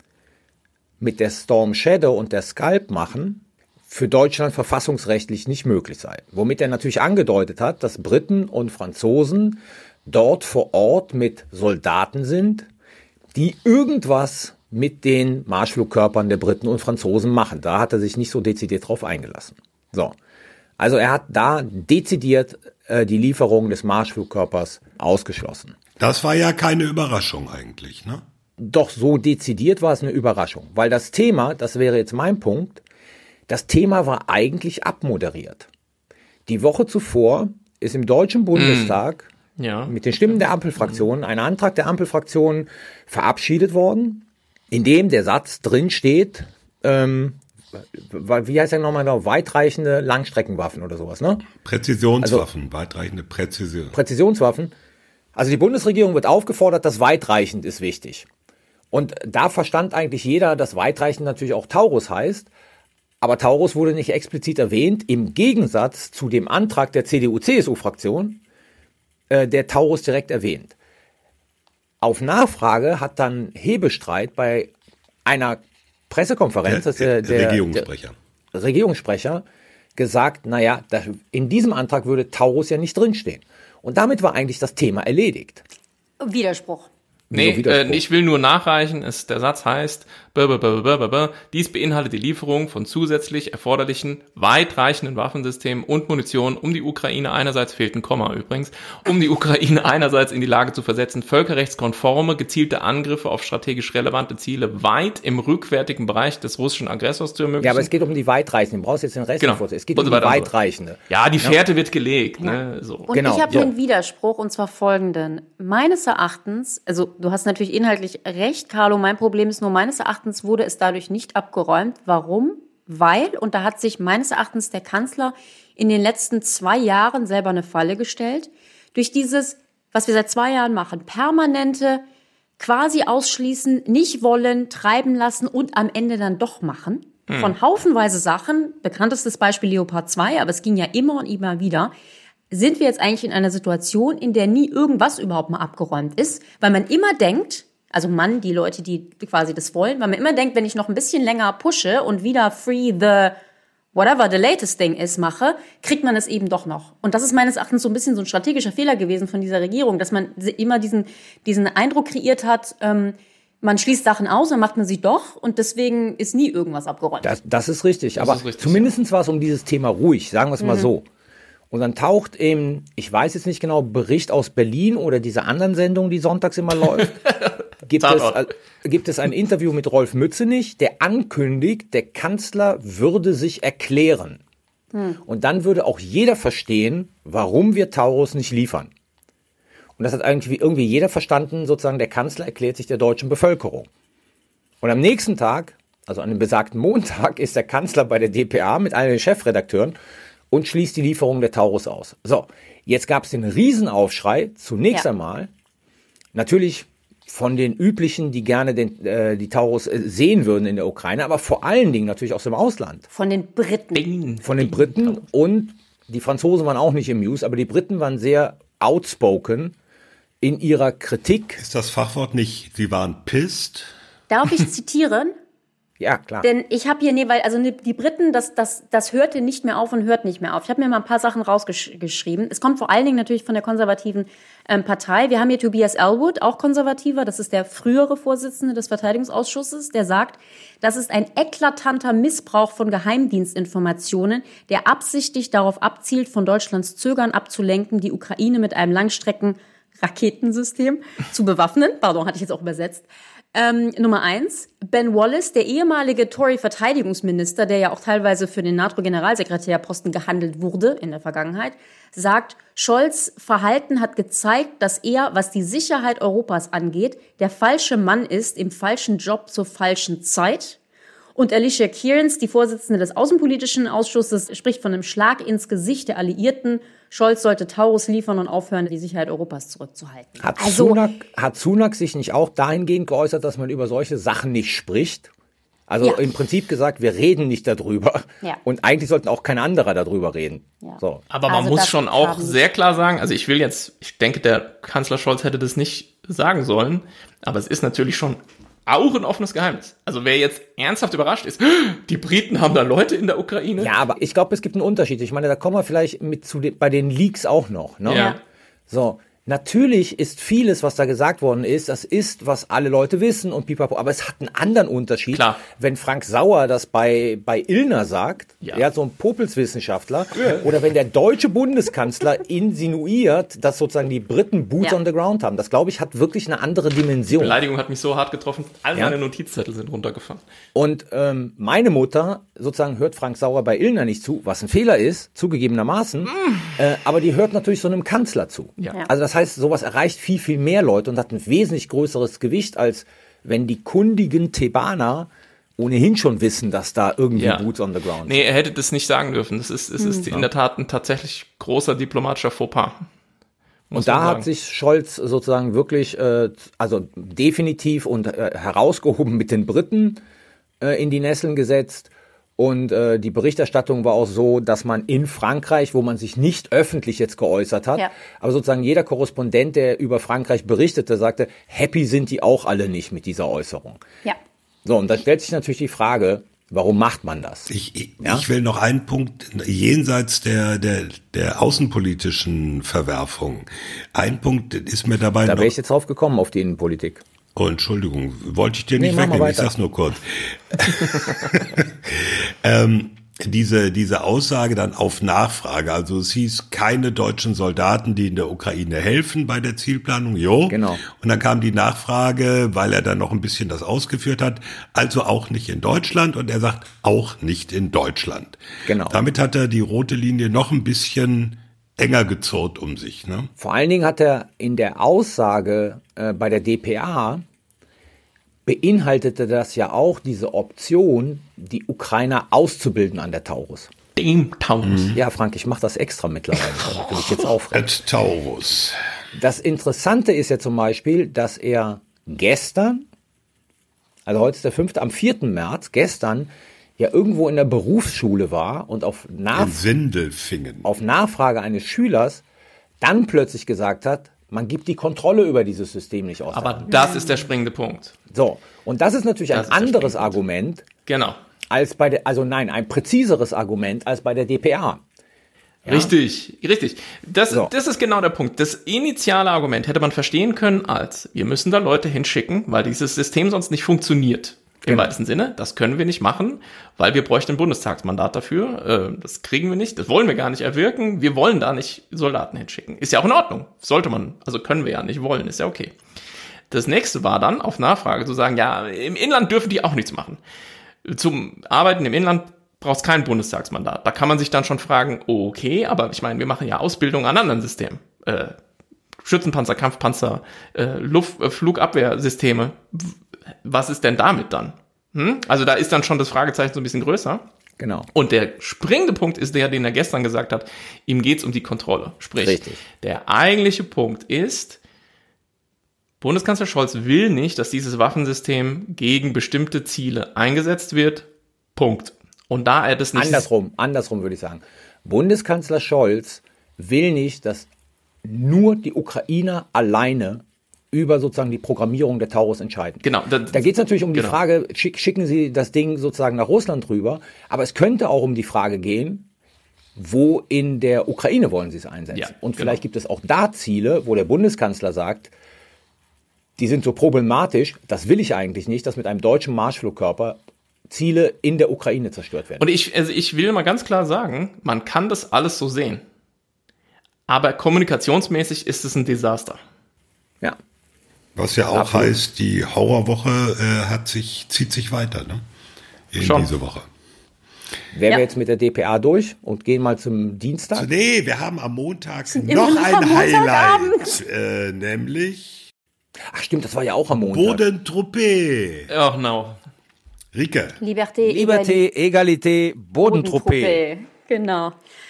mit der Storm Shadow und der Scalp machen, für Deutschland verfassungsrechtlich nicht möglich sei. Womit er natürlich angedeutet hat, dass Briten und Franzosen dort vor Ort mit Soldaten sind, die irgendwas mit den Marschflugkörpern der Briten und Franzosen machen. Da hat er sich nicht so dezidiert drauf eingelassen. So, also er hat da dezidiert äh, die Lieferung des Marschflugkörpers ausgeschlossen. das war ja keine Überraschung eigentlich, ne? Doch so dezidiert war es eine Überraschung, weil das Thema, das wäre jetzt mein Punkt, das Thema war eigentlich abmoderiert. Die Woche zuvor ist im Deutschen Bundestag Mm. ja. mit den Stimmen der Ampelfraktionen ein Antrag der Ampelfraktionen verabschiedet worden, in dem der Satz drin steht, ähm, wie heißt der nochmal genau, weitreichende Langstreckenwaffen oder sowas, ne? Präzisionswaffen, also, weitreichende Präzision. Präzisionswaffen. Also die Bundesregierung wird aufgefordert, das weitreichend ist wichtig. Und da verstand eigentlich jeder, dass weitreichend natürlich auch Taurus heißt. Aber Taurus wurde nicht explizit erwähnt, im Gegensatz zu dem Antrag der C D U C S U-Fraktion, äh, der Taurus direkt erwähnt. Auf Nachfrage hat dann Hebestreit bei einer Pressekonferenz, der, der, der, der Regierungssprecher. Der Regierungssprecher gesagt, naja, in diesem Antrag würde Taurus ja nicht drinstehen. Und damit war eigentlich das Thema erledigt. Widerspruch. Nee, Widerspruch. äh, ich will nur nachreichen, es, der Satz heißt, b -b -b -b -b -b, dies beinhaltet die Lieferung von zusätzlich erforderlichen, weitreichenden Waffensystemen und Munition, um die Ukraine einerseits, fehlt ein Komma übrigens, um die Ukraine einerseits in die Lage zu versetzen, völkerrechtskonforme, gezielte Angriffe auf strategisch relevante Ziele weit im rückwärtigen Bereich des russischen Aggressors zu ermöglichen. Ja, aber es geht um die weitreichende. Du brauchst jetzt den Rest Genau. nicht vorstellen. Es geht Und um so die weiter und so. weitreichende. Ja, die Fährte ja. wird gelegt. Ne? So. Und Genau, ich habe so. einen Widerspruch, und zwar folgenden. Meines Erachtens, also du hast natürlich inhaltlich recht, Carlo. Mein Problem ist nur, meines Erachtens wurde es dadurch nicht abgeräumt. Warum? Weil, und da hat sich meines Erachtens der Kanzler in den letzten zwei Jahren selber eine Falle gestellt, durch dieses, was wir seit zwei Jahren machen, permanente quasi ausschließen, nicht wollen, treiben lassen und am Ende dann doch machen. Hm. Von haufenweise Sachen, bekanntestes Beispiel Leopard zwei, aber es ging ja immer und immer wieder, sind wir jetzt eigentlich in einer Situation, in der nie irgendwas überhaupt mal abgeräumt ist, weil man immer denkt, also man, die Leute, die quasi das wollen, weil man immer denkt, wenn ich noch ein bisschen länger pushe und wieder free the whatever the latest thing ist mache, kriegt man es eben doch noch. Und das ist meines Erachtens so ein bisschen so ein strategischer Fehler gewesen von dieser Regierung, dass man immer diesen, diesen Eindruck kreiert hat, ähm, man schließt Sachen aus, dann macht man sie doch und deswegen ist nie irgendwas abgeräumt. Das, das ist richtig, das aber ist richtig, zumindest ja. war es um dieses Thema ruhig, sagen wir es mal mhm. so. Und dann taucht im, ich weiß jetzt nicht genau, Bericht aus Berlin oder diese anderen Sendungen, die sonntags immer läuft, gibt, es, äh, gibt es ein Interview mit Rolf Mützenich, der ankündigt, der Kanzler würde sich erklären. Hm. Und dann würde auch jeder verstehen, warum wir Taurus nicht liefern. Und das hat eigentlich irgendwie jeder verstanden, sozusagen der Kanzler erklärt sich der deutschen Bevölkerung. Und am nächsten Tag, also an dem besagten Montag, ist der Kanzler bei der D P A mit allen Chefredakteuren und schließt die Lieferung der Taurus aus. So, jetzt gab es den Riesenaufschrei, zunächst ja. einmal, natürlich von den üblichen, die gerne den, äh, die Taurus äh, sehen würden in der Ukraine, aber vor allen Dingen natürlich aus dem Ausland. Von den Briten. Von den Briten und die Franzosen waren auch nicht im News, aber die Briten waren sehr outspoken in ihrer Kritik. Ist das Fachwort nicht, sie waren pissed? Darf ich zitieren? Ja, klar. Denn ich habe hier, nee, weil also die Briten, das, das, das hörte nicht mehr auf und hört nicht mehr auf. Ich habe mir mal ein paar Sachen rausgeschrieben. Es kommt vor allen Dingen natürlich von der konservativen ähm, Partei. Wir haben hier Tobias Ellwood, auch konservativer. Das ist der frühere Vorsitzende des Verteidigungsausschusses. Der sagt, das ist ein eklatanter Missbrauch von Geheimdienstinformationen, der absichtlich darauf abzielt, von Deutschlands Zögern abzulenken, die Ukraine mit einem Langstrecken-Raketensystem zu bewaffnen. Pardon, hatte ich jetzt auch übersetzt. Ähm, Nummer eins, Ben Wallace, der ehemalige Tory-Verteidigungsminister, der ja auch teilweise für den NATO-Generalsekretärposten gehandelt wurde in der Vergangenheit, sagt, Scholz' Verhalten hat gezeigt, dass er, was die Sicherheit Europas angeht, der falsche Mann ist im falschen Job zur falschen Zeit. Und Alicia Kearns, die Vorsitzende des Außenpolitischen Ausschusses, spricht von einem Schlag ins Gesicht der Alliierten. Scholz sollte Taurus liefern und aufhören, die Sicherheit Europas zurückzuhalten. Hat, also, Sunak, hat Sunak sich nicht auch dahingehend geäußert, dass man über solche Sachen nicht spricht? Also ja. im Prinzip gesagt, wir reden nicht darüber. Ja. Und eigentlich sollten auch kein anderer darüber reden. Ja. So. Aber man also muss schon auch haben. sehr klar sagen, also ich will jetzt, ich denke, der Kanzler Scholz hätte das nicht sagen sollen, aber es ist natürlich schon auch ein offenes Geheimnis. Also wer jetzt ernsthaft überrascht ist, die Briten haben da Leute in der Ukraine. Ja, aber ich glaube, es gibt einen Unterschied. Ich meine, da kommen wir vielleicht mit zu den, bei den Leaks auch noch. Ne? Ja. So, natürlich ist vieles, was da gesagt worden ist, das ist, was alle Leute wissen und pipapo. Aber es hat einen anderen Unterschied, Klar. wenn Frank Sauer das bei, bei Illner sagt, ja. ja, so ein Popelswissenschaftler, ja. oder wenn der deutsche Bundeskanzler insinuiert, dass sozusagen die Briten Boots ja. on the ground haben. Das, glaube ich, hat wirklich eine andere Dimension. Die Beleidigung hat mich so hart getroffen, all ja. meine Notizzettel sind runtergefallen. Und ähm, meine Mutter sozusagen hört Frank Sauer bei Illner nicht zu, was ein Fehler ist, zugegebenermaßen, mm. äh, aber die hört natürlich so einem Kanzler zu. Ja. Also das heißt, sowas erreicht viel, viel mehr Leute und hat ein wesentlich größeres Gewicht, als wenn die kundigen Thebaner ohnehin schon wissen, dass da irgendwie ja. Boots on the ground Nee, er hätte das nicht sagen dürfen. Das ist, es ist mhm. in der Tat ein tatsächlich großer diplomatischer Fauxpas. Und da hat sich Scholz sozusagen wirklich, äh, also definitiv und äh, herausgehoben mit den Briten äh, in die Nesseln gesetzt. Und äh, die Berichterstattung war auch so, dass man in Frankreich, wo man sich nicht öffentlich jetzt geäußert hat, ja. aber sozusagen jeder Korrespondent, der über Frankreich berichtete, sagte, happy sind die auch alle nicht mit dieser Äußerung. Ja. So, und da stellt sich natürlich die Frage, warum macht man das? Ich, ich, ja? ich will noch einen Punkt jenseits der, der, der außenpolitischen Verwerfung. Ein Punkt ist mir dabei Da noch... wäre ich jetzt drauf gekommen, auf die Innenpolitik. Oh, Entschuldigung, wollte ich dir nicht nee, wegnehmen, ich sag's nur kurz. ähm, diese, diese Aussage dann auf Nachfrage, also es hieß, keine deutschen Soldaten, die in der Ukraine helfen bei der Zielplanung, jo. Genau. Und dann kam die Nachfrage, weil er dann noch ein bisschen das ausgeführt hat, also auch nicht in Deutschland, und er sagt, auch nicht in Deutschland. Genau. Damit hat er die rote Linie noch ein bisschen enger gezurrt um sich. Ne? Vor allen Dingen hat er in der Aussage äh, bei der D P A beinhaltete das ja auch diese Option, die Ukrainer auszubilden an der Taurus. Dem Taurus. Mhm. Ja, Frank, ich mache das extra mittlerweile. Da will ich jetzt aufregen. Taurus. Das Interessante ist ja zum Beispiel, dass er gestern, also heute ist der fünfte, am vierten März, gestern, ja irgendwo in der Berufsschule war und auf, Nach- Sindelfingen. auf Nachfrage eines Schülers dann plötzlich gesagt hat, man gibt die Kontrolle über dieses System nicht aus. Aber das ist der springende Punkt. So, und das ist natürlich Das ein ist anderes Argument. Genau. Als bei der, also nein, ein präziseres Argument als bei der D P A. Ja? Richtig, richtig. Das, So. das ist genau der Punkt. Das initiale Argument hätte man verstehen können als, wir müssen da Leute hinschicken, weil dieses System sonst nicht funktioniert. Im Genau. weitesten Sinne. Das können wir nicht machen, weil wir bräuchten ein Bundestagsmandat dafür. Äh, Das kriegen wir nicht. Das wollen wir gar nicht erwirken. Wir wollen da nicht Soldaten hinschicken. Ist ja auch in Ordnung. Sollte man. Also können wir ja nicht wollen. Ist ja okay. Das nächste war dann, auf Nachfrage zu sagen, ja, im Inland dürfen die auch nichts machen. Zum Arbeiten im Inland braucht es kein Bundestagsmandat. Da kann man sich dann schon fragen, okay, aber ich meine, wir machen ja Ausbildung an anderen Systemen. Äh, Schützenpanzer, Kampfpanzer, äh, Luft, äh, Flugabwehrsysteme. Was ist denn damit dann? Hm? Also da ist dann schon das Fragezeichen so ein bisschen größer. Genau. Und der springende Punkt ist der, den er gestern gesagt hat, ihm geht's um die Kontrolle. Sprich, Richtig. Der eigentliche Punkt ist, Bundeskanzler Scholz will nicht, dass dieses Waffensystem gegen bestimmte Ziele eingesetzt wird. Punkt. Und da er das nicht... Andersrum, andersrum würde ich sagen. Bundeskanzler Scholz will nicht, dass nur die Ukrainer alleine über sozusagen die Programmierung der Taurus entscheiden. Genau. Da, da geht es natürlich um die genau. Frage, schick, schicken Sie das Ding sozusagen nach Russland rüber, aber es könnte auch um die Frage gehen, wo in der Ukraine wollen Sie es einsetzen? Ja, Und genau. vielleicht gibt es auch da Ziele, wo der Bundeskanzler sagt, die sind so problematisch, das will ich eigentlich nicht, dass mit einem deutschen Marschflugkörper Ziele in der Ukraine zerstört werden. Und ich, also ich will mal ganz klar sagen, man kann das alles so sehen. Aber kommunikationsmäßig ist es ein Desaster. Ja. Was ja auch Absolut. heißt, die Horrorwoche äh, hat sich, zieht sich weiter, ne? In Schon. diese Woche. Wären Ja. wir jetzt mit der D P A durch und gehen mal zum Dienstag? So, nee, wir haben am Montag immer noch noch ein am Highlight, äh, nämlich Ach stimmt, das war ja auch am Montag. Bodentruppe. Oh no. Rike. Liberté, Liberté, Egalité, Bodentruppe. Bodentruppe. Genau.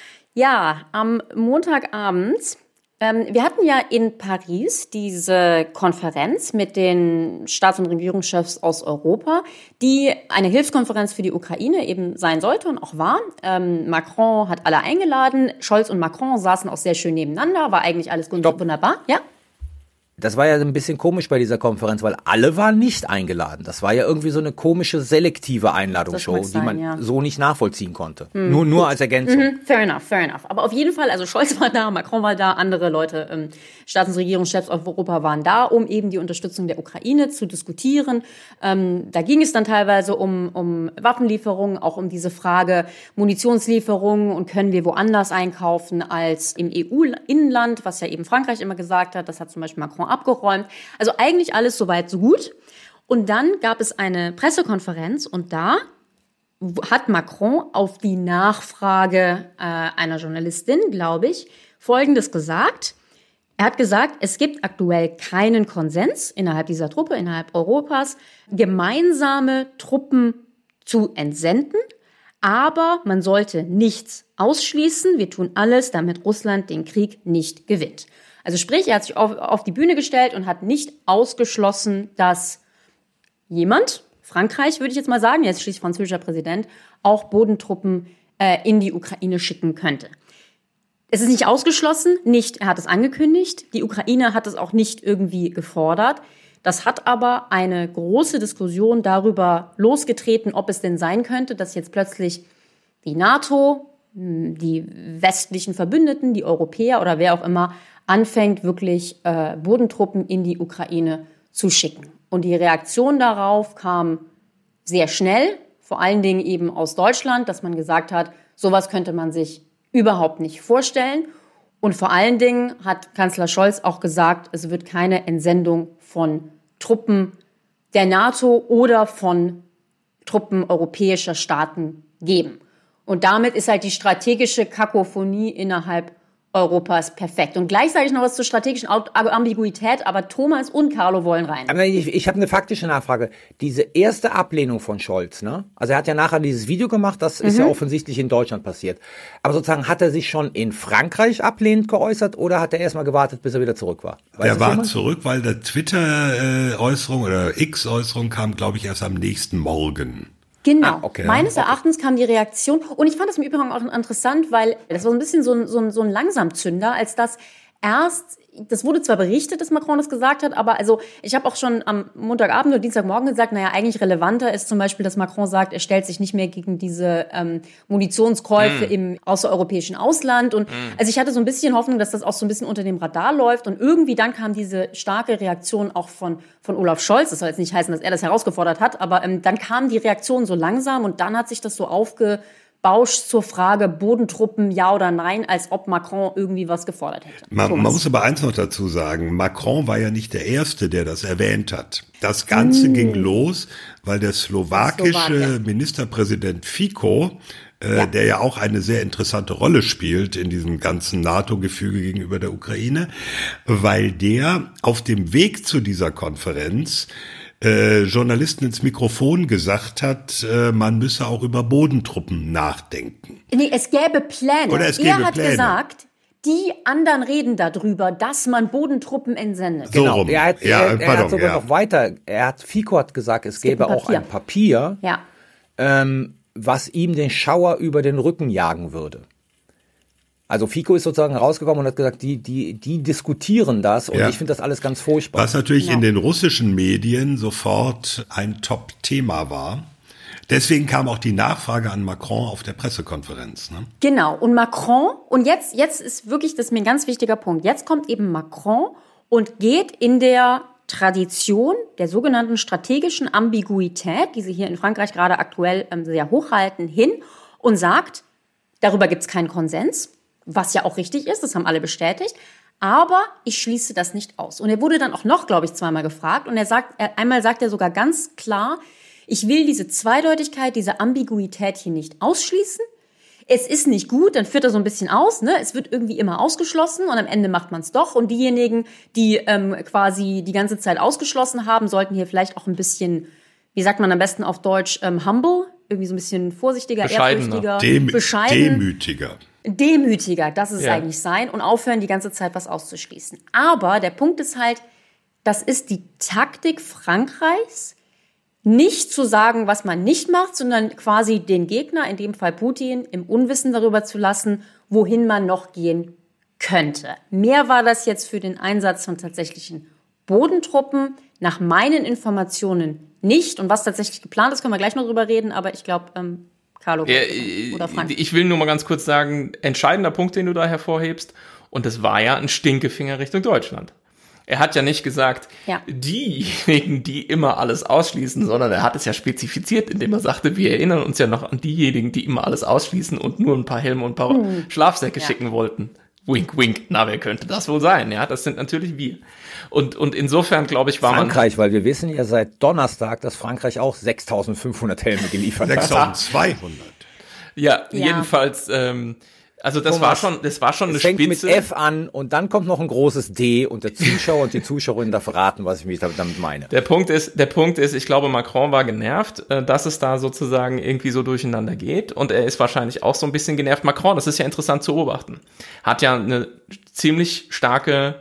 Ja, am Montagabend, ähm, wir hatten ja in Paris diese Konferenz mit den Staats- und Regierungschefs aus Europa, die eine Hilfskonferenz für die Ukraine eben sein sollte und auch war. Ähm, Macron hat alle eingeladen, Scholz und Macron saßen auch sehr schön nebeneinander, war eigentlich alles Stopp. wunderbar. Ja? Das war ja ein bisschen komisch bei dieser Konferenz, weil alle waren nicht eingeladen. Das war ja irgendwie so eine komische, selektive Einladungsshow, Das mag sein, die man ja. so nicht nachvollziehen konnte. Nur, nur als Ergänzung. Mhm, fair enough, fair enough. Aber auf jeden Fall, also Scholz war da, Macron war da, andere Leute, ähm, Staats- und Regierungschefs aus Europa waren da, um eben die Unterstützung der Ukraine zu diskutieren. Ähm, da ging es dann teilweise um, um Waffenlieferungen, auch um diese Frage Munitionslieferungen und können wir woanders einkaufen als im E U-Inland, was ja eben Frankreich immer gesagt hat. Das hat zum Beispiel Macron abgeräumt. Also eigentlich alles soweit so gut. Und dann gab es eine Pressekonferenz und da hat Macron auf die Nachfrage äh, einer Journalistin, glaube ich, Folgendes gesagt. Er hat gesagt, es gibt aktuell keinen Konsens innerhalb dieser Truppe, innerhalb Europas, gemeinsame Truppen zu entsenden. Aber man sollte nichts ausschließen. Wir tun alles, damit Russland den Krieg nicht gewinnt. Also sprich, er hat sich auf, auf die Bühne gestellt und hat nicht ausgeschlossen, dass jemand, Frankreich würde ich jetzt mal sagen, er ist schließlich französischer Präsident, auch Bodentruppen äh, in die Ukraine schicken könnte. Es ist nicht ausgeschlossen, nicht, er hat es angekündigt, die Ukraine hat es auch nicht irgendwie gefordert. Das hat aber eine große Diskussion darüber losgetreten, ob es denn sein könnte, dass jetzt plötzlich die NATO, die westlichen Verbündeten, die Europäer oder wer auch immer anfängt, wirklich äh, Bodentruppen in die Ukraine zu schicken. Und die Reaktion darauf kam sehr schnell, vor allen Dingen eben aus Deutschland, dass man gesagt hat, sowas könnte man sich überhaupt nicht vorstellen. Und vor allen Dingen hat Kanzler Scholz auch gesagt, es wird keine Entsendung von Truppen der NATO oder von Truppen europäischer Staaten geben. Und damit ist halt die strategische Kakophonie innerhalb Europas perfekt. Und gleich sage ich noch was zur strategischen Ambiguität, aber Thomas und Carlo wollen rein. Aber ich, ich habe eine faktische Nachfrage. Diese erste Ablehnung von Scholz, ne? Also er hat ja nachher dieses Video gemacht, das mhm. ist ja offensichtlich in Deutschland passiert. Aber sozusagen hat er sich schon in Frankreich ablehnend geäußert oder hat er erstmal gewartet, bis er wieder zurück war? Weiß er war jemand? zurück, weil der Twitter-Äußerung oder X-Äußerung kam, glaube ich, erst am nächsten Morgen. Genau. Ah, okay. Meines okay. Erachtens kam die Reaktion, und ich fand das im Übrigen auch interessant, weil das war so ein bisschen so ein, so ein, so ein Langsamzünder, als das erst, das wurde zwar berichtet, dass Macron das gesagt hat, aber also ich habe auch schon am Montagabend oder Dienstagmorgen gesagt, naja, eigentlich relevanter ist zum Beispiel, dass Macron sagt, er stellt sich nicht mehr gegen diese ähm, Munitionskäufe mm. im außereuropäischen Ausland. Und mm. also ich hatte so ein bisschen Hoffnung, dass das auch so ein bisschen unter dem Radar läuft. Und irgendwie dann kam diese starke Reaktion auch von von Olaf Scholz. Das soll jetzt nicht heißen, dass er das herausgefordert hat, aber ähm, dann kam die Reaktion so langsam und dann hat sich das so aufge Bausch zur Frage Bodentruppen, ja oder nein, als ob Macron irgendwie was gefordert hätte. Man, man muss aber eins noch dazu sagen, Macron war ja nicht der Erste, der das erwähnt hat. Das Ganze mm. ging los, weil der slowakische Slowakien. Ministerpräsident Fico, äh, ja. der ja auch eine sehr interessante Rolle spielt in diesem ganzen NATO-Gefüge gegenüber der Ukraine, weil der auf dem Weg zu dieser Konferenz Äh, Journalisten ins Mikrofon gesagt hat, äh, man müsse auch über Bodentruppen nachdenken. Nee, es gäbe Pläne. Oder es gäbe er hat Pläne. gesagt, die anderen reden darüber, dass man Bodentruppen entsendet. So genau. rum. Er hat, ja, er, er pardon, hat sogar ja. noch weiter, er hat, Fico hat gesagt, es, es gäbe auch ein Papier, ja. ähm, was ihm den Schauer über den Rücken jagen würde. Also Fico ist sozusagen rausgekommen und hat gesagt, die die die diskutieren das und ja. ich finde das alles ganz furchtbar. Was natürlich genau. in den russischen Medien sofort ein Top-Thema war. Deswegen kam auch die Nachfrage an Macron auf der Pressekonferenz. Ne? Genau, und Macron, und jetzt jetzt ist wirklich, das ist mir ein ganz wichtiger Punkt, jetzt kommt eben Macron und geht in der Tradition der sogenannten strategischen Ambiguität, die sie hier in Frankreich gerade aktuell ähm, sehr hochhalten, hin und sagt, darüber gibt es keinen Konsens. Was ja auch richtig ist, das haben alle bestätigt. Aber ich schließe das nicht aus. Und er wurde dann auch noch, glaube ich, zweimal gefragt. Und er sagt, er, einmal sagt er sogar ganz klar, ich will diese Zweideutigkeit, diese Ambiguität hier nicht ausschließen. Es ist nicht gut, dann führt er so ein bisschen aus, ne? Es wird irgendwie immer ausgeschlossen und am Ende macht man es doch. Und diejenigen, die ähm, quasi die ganze Zeit ausgeschlossen haben, sollten hier vielleicht auch ein bisschen, wie sagt man am besten auf Deutsch, ähm, humble, irgendwie so ein bisschen vorsichtiger, ehrfürchtiger, Dem- bescheiden. Demütiger. Demütiger, das ist ja. eigentlich sein und aufhören, die ganze Zeit was auszuschließen. Aber der Punkt ist halt, das ist die Taktik Frankreichs, nicht zu sagen, was man nicht macht, sondern quasi den Gegner, in dem Fall Putin, im Unwissen darüber zu lassen, wohin man noch gehen könnte. Mehr war das jetzt für den Einsatz von tatsächlichen Bodentruppen nach meinen Informationen nicht. Und was tatsächlich geplant ist, können wir gleich noch drüber reden, aber ich glaube, ähm, Carlo Ja, oder Frank. Ich will nur mal ganz kurz sagen, entscheidender Punkt, den du da hervorhebst, und das war ja ein Stinkefinger Richtung Deutschland. Er hat ja nicht gesagt, ja. diejenigen, die immer alles ausschließen, sondern er hat es ja spezifiziert, indem er sagte, wir erinnern uns ja noch an diejenigen, die immer alles ausschließen und nur ein paar Helme und ein paar hm. Schlafsäcke ja. schicken wollten. Wink, wink. Na, wer könnte das wohl sein? Ja, das sind natürlich wir. Und, und insofern, glaube ich, war Frankreich, man... weil wir wissen ja seit Donnerstag, dass Frankreich auch sechstausendfünfhundert Helme geliefert hat. sechstausendzweihundert. Ja, ja, jedenfalls... Ähm, Also das Thomas, war schon, das war schon eine es fängt Spitze. mit F an und dann kommt noch ein großes D und der Zuschauer und die Zuschauerin darf raten, was ich mich damit meine. Der Punkt ist, der Punkt ist, ich glaube, Macron war genervt, dass es da sozusagen irgendwie so durcheinander geht und er ist wahrscheinlich auch so ein bisschen genervt. Macron, das ist ja interessant zu beobachten, hat ja eine ziemlich starke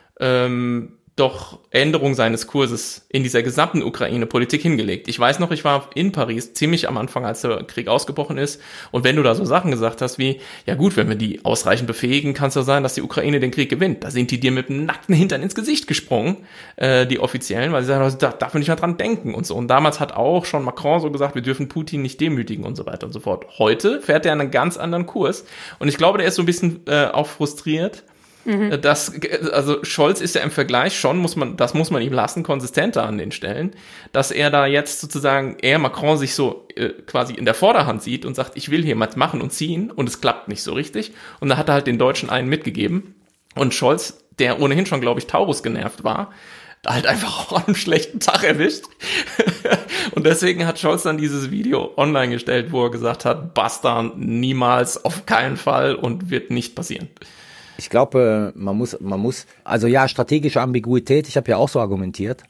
ähm, doch Änderung seines Kurses in dieser gesamten Ukraine-Politik hingelegt. Ich weiß noch, ich war in Paris ziemlich am Anfang, als der Krieg ausgebrochen ist. Und wenn du da so Sachen gesagt hast wie, ja gut, wenn wir die ausreichend befähigen, kann es ja sein, dass die Ukraine den Krieg gewinnt. Da sind die dir mit dem nackten Hintern ins Gesicht gesprungen, äh, die Offiziellen, weil sie sagen, da darf man nicht mehr dran denken und so. Und damals hat auch schon Macron so gesagt, wir dürfen Putin nicht demütigen und so weiter und so fort. Heute fährt er einen ganz anderen Kurs. Und ich glaube, der ist so ein bisschen äh, auch frustriert. Mhm. Das, also Scholz ist ja im Vergleich schon, muss man, das muss man ihm lassen, konsistenter an den Stellen, dass er da jetzt sozusagen, er Macron sich so äh, quasi in der Vorderhand sieht und sagt, ich will hier was machen und ziehen und es klappt nicht so richtig. Und da hat er halt den Deutschen einen mitgegeben und Scholz, der ohnehin schon, glaube ich, Taurus genervt war, da halt einfach auch einen schlechten Tag erwischt. Und deswegen hat Scholz dann dieses Video online gestellt, wo er gesagt hat, basta, niemals, auf keinen Fall und wird nicht passieren. Ich glaube, man muss, man muss, also ja, strategische Ambiguität, ich habe ja auch so argumentiert.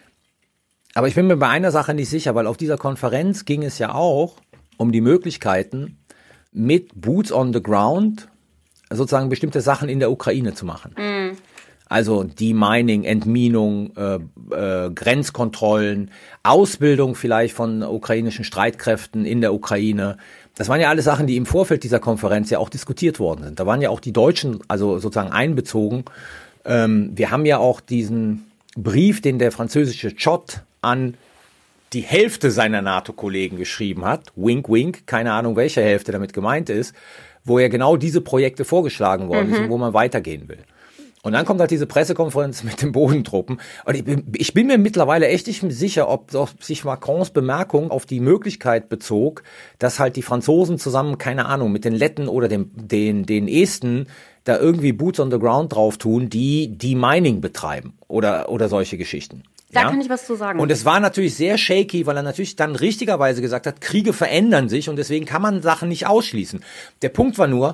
Aber ich bin mir bei einer Sache nicht sicher, weil auf dieser Konferenz ging es ja auch um die Möglichkeiten, mit Boots on the Ground sozusagen bestimmte Sachen in der Ukraine zu machen. Mhm. Also Demining, Entminung, äh, äh, Grenzkontrollen, Ausbildung vielleicht von ukrainischen Streitkräften in der Ukraine. Das waren ja alles Sachen, die im Vorfeld dieser Konferenz ja auch diskutiert worden sind. Da waren ja auch die Deutschen also sozusagen einbezogen. Ähm, wir haben ja auch diesen Brief, den der französische Chot an die Hälfte seiner NATO-Kollegen geschrieben hat, wink, wink, keine Ahnung, welche Hälfte damit gemeint ist, wo ja genau diese Projekte vorgeschlagen worden mhm. sind, wo man weitergehen will. Und dann kommt halt diese Pressekonferenz mit den Bodentruppen. Und ich bin, ich bin mir mittlerweile echt nicht sicher, ob, ob sich Macrons Bemerkung auf die Möglichkeit bezog, dass halt die Franzosen zusammen, keine Ahnung, mit den Letten oder dem, den, den Esten da irgendwie Boots on the Ground drauf tun, die die Mining betreiben oder, oder solche Geschichten. Da ja? kann ich was zu sagen. Und es war natürlich sehr shaky, weil er natürlich dann richtigerweise gesagt hat, Kriege verändern sich und deswegen kann man Sachen nicht ausschließen. Der Punkt war nur,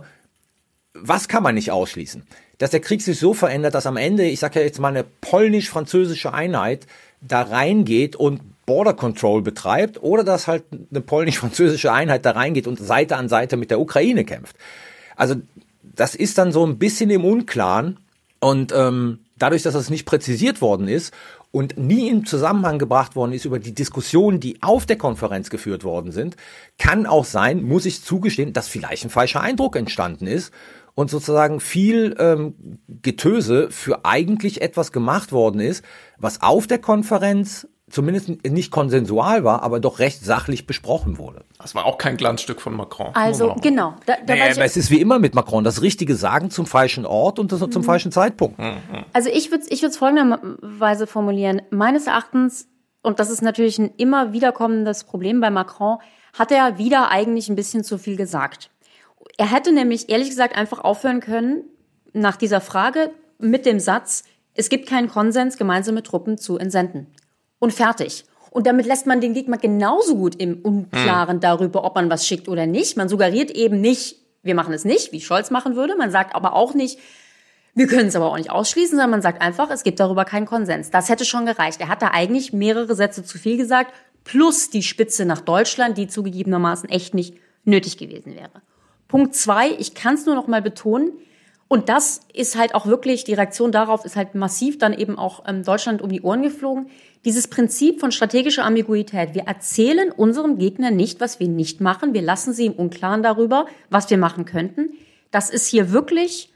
was kann man nicht ausschließen? Dass der Krieg sich so verändert, dass am Ende, ich sage ja jetzt mal, eine polnisch-französische Einheit da reingeht und Border Control betreibt oder dass halt eine polnisch-französische Einheit da reingeht und Seite an Seite mit der Ukraine kämpft. Also das ist dann so ein bisschen im Unklaren und ähm, dadurch, dass das nicht präzisiert worden ist und nie in Zusammenhang gebracht worden ist über die Diskussionen, die auf der Konferenz geführt worden sind, kann auch sein, muss ich zugestehen, dass vielleicht ein falscher Eindruck entstanden ist und sozusagen viel ähm, Getöse für eigentlich etwas gemacht worden ist, was auf der Konferenz zumindest nicht konsensual war, aber doch recht sachlich besprochen wurde. Das war auch kein Glanzstück von Macron. Also, genau. Da, da naja, aber es ist wie immer mit Macron, das Richtige sagen zum falschen Ort und das zum mhm. falschen Zeitpunkt. Mhm. Also ich würde es ich würde es folgenderweise formulieren. Meines Erachtens, und das ist natürlich ein immer wiederkommendes Problem bei Macron, hat er wieder eigentlich ein bisschen zu viel gesagt. Er hätte nämlich, ehrlich gesagt, einfach aufhören können, nach dieser Frage mit dem Satz, es gibt keinen Konsens, gemeinsame Truppen zu entsenden. Und fertig. Und damit lässt man den Gegner genauso gut im Unklaren darüber, ob man was schickt oder nicht. Man suggeriert eben nicht, wir machen es nicht, wie Scholz machen würde. Man sagt aber auch nicht, wir können es aber auch nicht ausschließen, sondern man sagt einfach, es gibt darüber keinen Konsens. Das hätte schon gereicht. Er hat da eigentlich mehrere Sätze zu viel gesagt, plus die Spitze nach Deutschland, die zugegebenermaßen echt nicht nötig gewesen wäre. Punkt zwei, ich kann es nur noch mal betonen, und das ist halt auch wirklich, die Reaktion darauf ist halt massiv dann eben auch ähm, Deutschland um die Ohren geflogen. Dieses Prinzip von strategischer Ambiguität. Wir erzählen unserem Gegner nicht, was wir nicht machen. Wir lassen sie im Unklaren darüber, was wir machen könnten. Das ist hier wirklich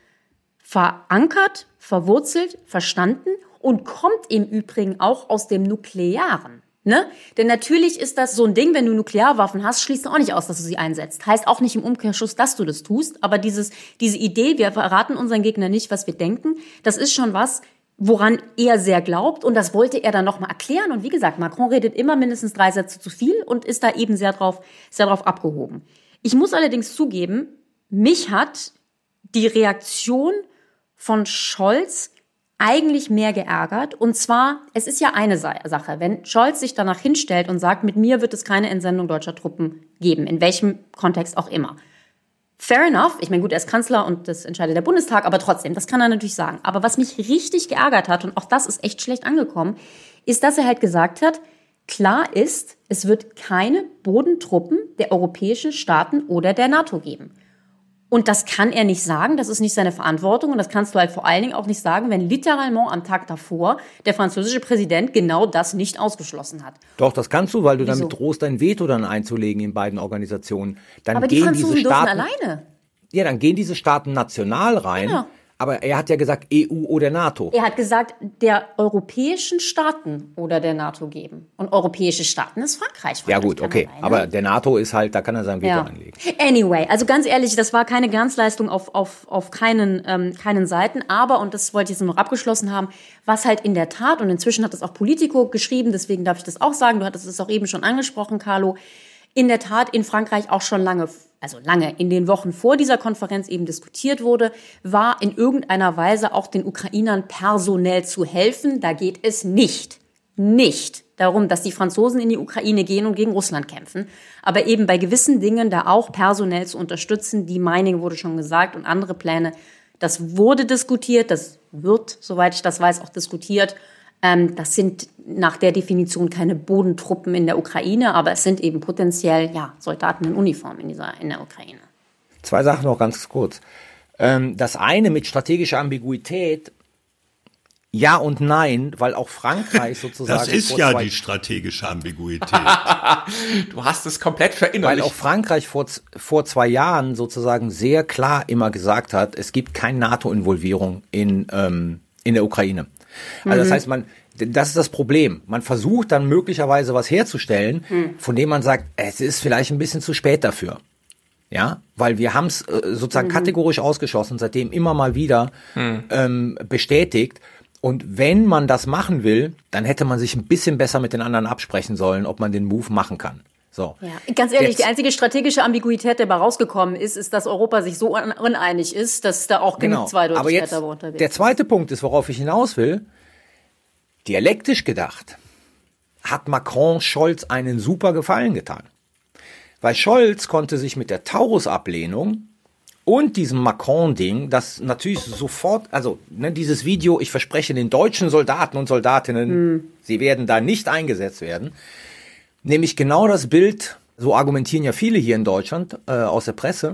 verankert, verwurzelt, verstanden und kommt im Übrigen auch aus dem Nuklearen. Ne? Denn natürlich ist das so ein Ding, wenn du Nuklearwaffen hast, schließt du auch nicht aus, dass du sie einsetzt. Heißt auch nicht im Umkehrschluss, dass du das tust. Aber dieses, diese Idee, wir verraten unseren Gegner nicht, was wir denken, das ist schon was, woran er sehr glaubt. Und das wollte er dann nochmal erklären. Und wie gesagt, Macron redet immer mindestens drei Sätze zu viel und ist da eben sehr drauf, sehr drauf abgehoben. Ich muss allerdings zugeben, mich hat die Reaktion von Scholz eigentlich mehr geärgert. Und zwar, es ist ja eine Sache, wenn Scholz sich danach hinstellt und sagt, mit mir wird es keine Entsendung deutscher Truppen geben, in welchem Kontext auch immer. Fair enough. Ich meine, gut, er ist Kanzler und das entscheidet der Bundestag, aber trotzdem, das kann er natürlich sagen. Aber was mich richtig geärgert hat, und auch das ist echt schlecht angekommen, ist, dass er halt gesagt hat, klar ist, es wird keine Bodentruppen der europäischen Staaten oder der NATO geben. Und das kann er nicht sagen, das ist nicht seine Verantwortung und das kannst du halt vor allen Dingen auch nicht sagen, wenn literalement am Tag davor der französische Präsident genau das nicht ausgeschlossen hat. Doch, das kannst du, weil du Wieso? damit drohst, dein Veto dann einzulegen in beiden Organisationen. Dann aber gehen die Franzosen diese Staaten, dürfen alleine. Ja, dann gehen diese Staaten national rein. Ja. Aber er hat ja gesagt E U oder NATO. Er hat gesagt, der europäischen Staaten oder der NATO geben. Und europäische Staaten ist Frankreich. Frankreich ja gut, okay. dabei, ne? Aber der NATO ist halt, da kann er sein Veto ja. anlegen. Anyway, also ganz ehrlich, das war keine Glanzleistung auf, auf, auf keinen, ähm, keinen Seiten. Aber, und das wollte ich jetzt noch abgeschlossen haben, was halt in der Tat, und inzwischen hat das auch Politico geschrieben, deswegen darf ich das auch sagen, du hattest es auch eben schon angesprochen, Carlo, in der Tat in Frankreich auch schon lange, also lange in den Wochen vor dieser Konferenz eben diskutiert wurde, war in irgendeiner Weise auch den Ukrainern personell zu helfen. Da geht es nicht, nicht darum, dass die Franzosen in die Ukraine gehen und gegen Russland kämpfen, aber eben bei gewissen Dingen da auch personell zu unterstützen. Die Mining wurde schon gesagt und andere Pläne, Das wurde diskutiert, das wird, soweit ich das weiß, auch diskutiert. Ähm, das sind nach der Definition keine Bodentruppen in der Ukraine, aber es sind eben potenziell ja, Soldaten in Uniform in, dieser, in der Ukraine. Zwei Sachen noch ganz kurz. Ähm, das eine mit strategischer Ambiguität, ja und nein, weil auch Frankreich sozusagen... Das ist ja die strategische Ambiguität. Du hast es komplett verinnerlicht. Weil auch Frankreich vor, vor zwei Jahren sozusagen sehr klar immer gesagt hat, es gibt keine NATO-Involvierung in, ähm, in der Ukraine. Also mhm. das heißt, man, das ist das Problem. Man versucht dann möglicherweise was herzustellen, mhm. von dem man sagt, es ist vielleicht ein bisschen zu spät dafür. Ja, weil wir haben es äh, sozusagen mhm. kategorisch ausgeschlossen, seitdem immer mal wieder mhm. ähm, bestätigt. Und wenn man das machen will, dann hätte man sich ein bisschen besser mit den anderen absprechen sollen, ob man den Move machen kann. So. Ja, ganz ehrlich, Jetzt, die einzige strategische Ambiguität, die dabei rausgekommen ist, ist, dass Europa sich so uneinig ist, dass da auch genug genau. Zweideutigkeit dabei unterwegs ist. Der zweite Punkt ist, worauf ich hinaus will, dialektisch gedacht, hat Macron Scholz einen super Gefallen getan. Weil Scholz konnte sich mit der Taurus-Ablehnung und diesem Macron-Ding, das natürlich sofort, also ne, dieses Video, ich verspreche den deutschen Soldaten und Soldatinnen, hm. sie werden da nicht eingesetzt werden, nämlich genau das Bild, so argumentieren ja viele hier in Deutschland äh, aus der Presse,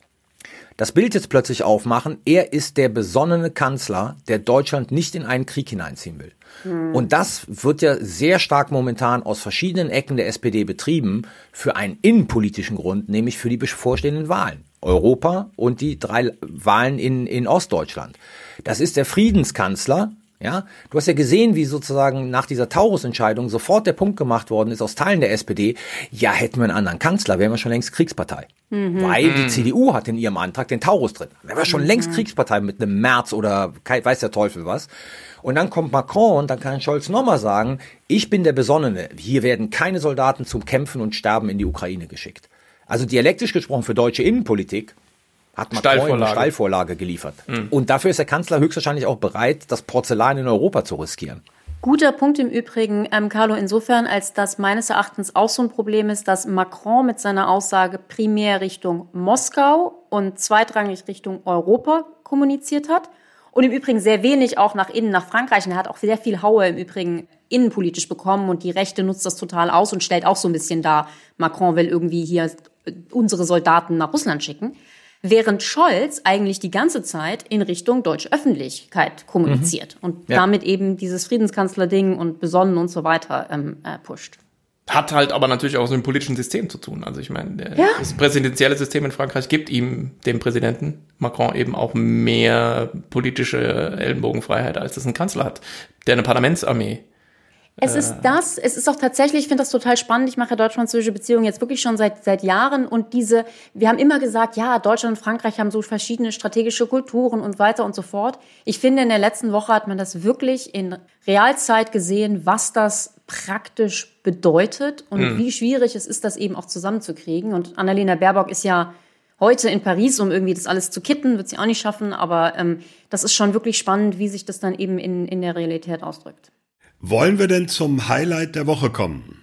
das Bild jetzt plötzlich aufmachen, er ist der besonnene Kanzler, der Deutschland nicht in einen Krieg hineinziehen will. Hm. Und das wird ja sehr stark momentan aus verschiedenen Ecken der S P D betrieben für einen innenpolitischen Grund, nämlich für die bevorstehenden Wahlen. Europa und die drei Wahlen in, in Ostdeutschland. Das ist der Friedenskanzler. Ja, du hast ja gesehen, wie sozusagen nach dieser Taurus-Entscheidung sofort der Punkt gemacht worden ist aus Teilen der S P D, ja, hätten wir einen anderen Kanzler, wären wir schon längst Kriegspartei. Mhm. Weil die C D U hat in ihrem Antrag den Taurus drin. Wären wir schon mhm. längst Kriegspartei mit einem Merz oder weiß der Teufel was. Und dann kommt Macron und dann kann Scholz nochmal sagen, ich bin der Besonnene. Hier werden keine Soldaten zum Kämpfen und Sterben in die Ukraine geschickt. Also dialektisch gesprochen für deutsche Innenpolitik hat Macron Steilvorlage. eine Steilvorlage geliefert. Mhm. Und dafür ist der Kanzler höchstwahrscheinlich auch bereit, das Porzellan in Europa zu riskieren. Guter Punkt im Übrigen, ähm, Carlo, insofern, als das meines Erachtens auch so ein Problem ist, dass Macron mit seiner Aussage primär Richtung Moskau und zweitrangig Richtung Europa kommuniziert hat. Und im Übrigen sehr wenig auch nach innen, nach Frankreich. Und er hat auch sehr viel Haue im Übrigen innenpolitisch bekommen. Und die Rechte nutzt das total aus und stellt auch so ein bisschen dar, Macron will irgendwie hier unsere Soldaten nach Russland schicken. Während Scholz eigentlich die ganze Zeit in Richtung deutsche Öffentlichkeit kommuniziert. Mhm. Und ja. damit eben dieses Friedenskanzler-Ding und besonnen und so weiter ähm, äh, pusht. Hat halt aber natürlich auch so mit dem politischen System zu tun. Also ich meine, der, ja. das präsidentielle System in Frankreich gibt ihm, dem Präsidenten Macron, eben auch mehr politische Ellenbogenfreiheit, als das ein Kanzler hat, der eine Parlamentsarmee. Es äh, ist das, es ist auch tatsächlich, ich finde das total spannend, ich mache ja deutsch-französische Beziehungen jetzt wirklich schon seit seit Jahren und diese, wir haben immer gesagt, ja, Deutschland und Frankreich haben so verschiedene strategische Kulturen und weiter und so fort. Ich finde, in der letzten Woche hat man das wirklich in Realzeit gesehen, was das praktisch bedeutet und mhm. wie schwierig es ist, das eben auch zusammenzukriegen. Und Annalena Baerbock ist ja heute in Paris, um irgendwie das alles zu kitten, wird sie auch nicht schaffen, aber ähm, das ist schon wirklich spannend, wie sich das dann eben in in der Realität ausdrückt. Wollen wir denn zum Highlight der Woche kommen?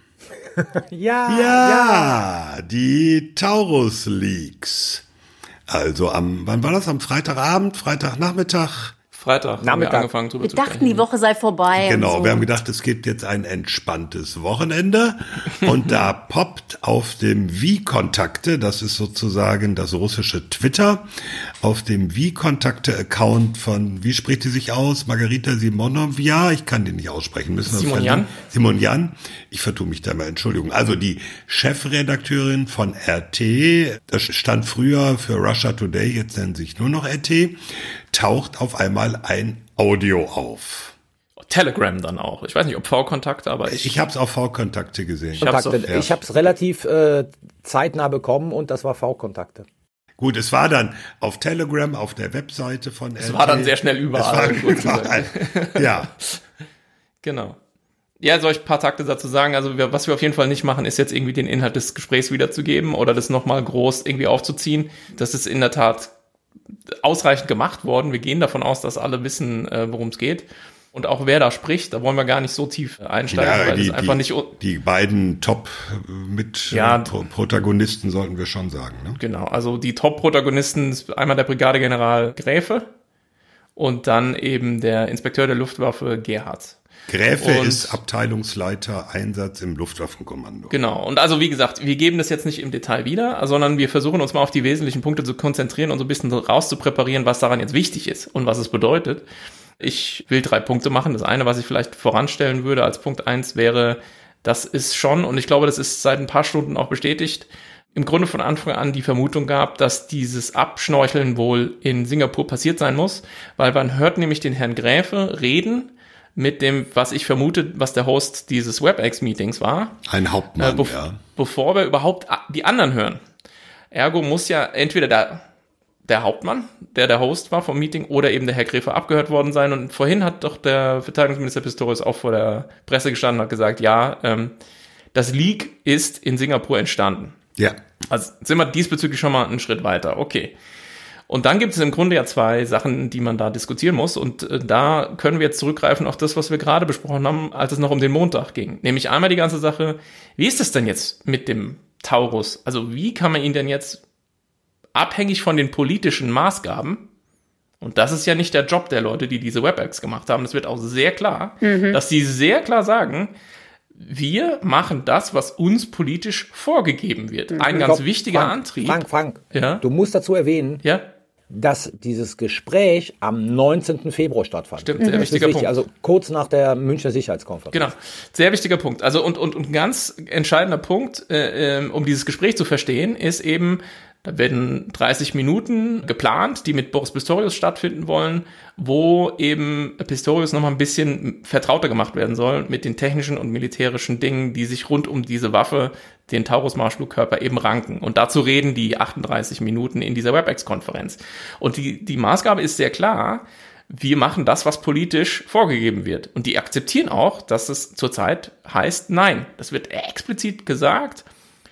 ja, ja, ja, die Taurus-Leaks. Also am, wann war das? Am Freitagabend, Freitagnachmittag? Freitag haben wir angefangen drüber wir zu dachten, sprechen. Die Woche sei vorbei. Genau, so. Wir haben gedacht, es gibt jetzt ein entspanntes Wochenende und da poppt auf dem Wie-Kontakte, das ist sozusagen das russische Twitter, auf dem Wie-Kontakte-Account von, wie spricht die sich aus? Margarita Simonowja, ich kann die nicht aussprechen. Müssen Simonjan? Simonjan, ich vertue mich da mal, Entschuldigung. Also die Chefredakteurin von R T, das stand früher für Russia Today, jetzt nennen sie sich nur noch R T, taucht auf einmal ein Audio auf. Telegram dann auch. Ich weiß nicht, ob V-Kontakte, aber ich... Ich habe es auf V-Kontakte gesehen. Ich habe es ja. relativ äh, zeitnah bekommen und das war V-Kontakte. Gut, es war dann auf Telegram, auf der Webseite von Es R T. War dann sehr schnell überall. Es war überall. Ja. Genau. Ja, soll ich ein paar Takte dazu sagen? Also wir, was wir auf jeden Fall nicht machen, ist jetzt irgendwie den Inhalt des Gesprächs wiederzugeben oder das nochmal groß irgendwie aufzuziehen. Das ist in der Tat ausreichend gemacht worden. Wir gehen davon aus, dass alle wissen, äh, worum es geht. Und auch wer da spricht, da wollen wir gar nicht so tief einsteigen, ja, weil die, es einfach die, nicht... Die beiden Top-Mit-Protagonisten ja, sollten wir schon sagen. Ne? Genau, also die Top-Protagonisten ist einmal der Brigadegeneral Gräfe, und dann eben der Inspekteur der Luftwaffe Gerhardt. Gräfe und, ist Abteilungsleiter Einsatz im Luftwaffenkommando. Genau. Und also wie gesagt, wir geben das jetzt nicht im Detail wieder, sondern wir versuchen uns mal auf die wesentlichen Punkte zu konzentrieren und so ein bisschen rauszupräparieren, was daran jetzt wichtig ist und was es bedeutet. Ich will drei Punkte machen. Das eine, was ich vielleicht voranstellen würde als Punkt eins wäre, das ist schon, und ich glaube, das ist seit ein paar Stunden auch bestätigt, im Grunde von Anfang an die Vermutung gab, dass dieses Abschnorcheln wohl in Singapur passiert sein muss, weil man hört nämlich den Herrn Gräfe reden mit dem, was ich vermute, was der Host dieses WebEx-Meetings war. Ein Hauptmann, äh, bev- ja. Bevor wir überhaupt die anderen hören. Ergo muss ja entweder der, der Hauptmann, der der Host war vom Meeting, oder eben der Herr Gräfe abgehört worden sein. Und vorhin hat doch der Verteidigungsminister Pistorius auch vor der Presse gestanden und hat gesagt, ja, ähm, das Leak ist in Singapur entstanden. Ja. Also sind wir diesbezüglich schon mal einen Schritt weiter. Okay. Und dann gibt es im Grunde ja zwei Sachen, die man da diskutieren muss. Und äh, da können wir jetzt zurückgreifen auf das, was wir gerade besprochen haben, als es noch um den Montag ging. Nämlich einmal die ganze Sache, wie ist es denn jetzt mit dem Taurus? Also wie kann man ihn denn jetzt abhängig von den politischen Maßgaben, und das ist ja nicht der Job der Leute, die diese WebEx gemacht haben, das wird auch sehr klar, mhm. dass sie sehr klar sagen, wir machen das, was uns politisch vorgegeben wird. Ein ganz Stopp, wichtiger Frank, Antrieb. Frank, Frank, ja? du musst dazu erwähnen, ja? dass dieses Gespräch am neunzehnten Februar stattfand. Stimmt, sehr das wichtiger ist wichtig, Punkt. Also kurz nach der Münchner Sicherheitskonferenz. Genau, sehr wichtiger Punkt. Also und und und ein ganz entscheidender Punkt, äh, um dieses Gespräch zu verstehen, ist eben, da werden dreißig Minuten geplant, die mit Boris Pistorius stattfinden wollen, wo eben Pistorius nochmal ein bisschen vertrauter gemacht werden soll mit den technischen und militärischen Dingen, die sich rund um diese Waffe, den Taurus-Marschflugkörper, eben ranken. Und dazu reden die achtunddreißig Minuten in dieser WebEx-Konferenz. Und die, die Maßgabe ist sehr klar, wir machen das, was politisch vorgegeben wird. Und die akzeptieren auch, dass es zurzeit heißt Nein. Das wird explizit gesagt.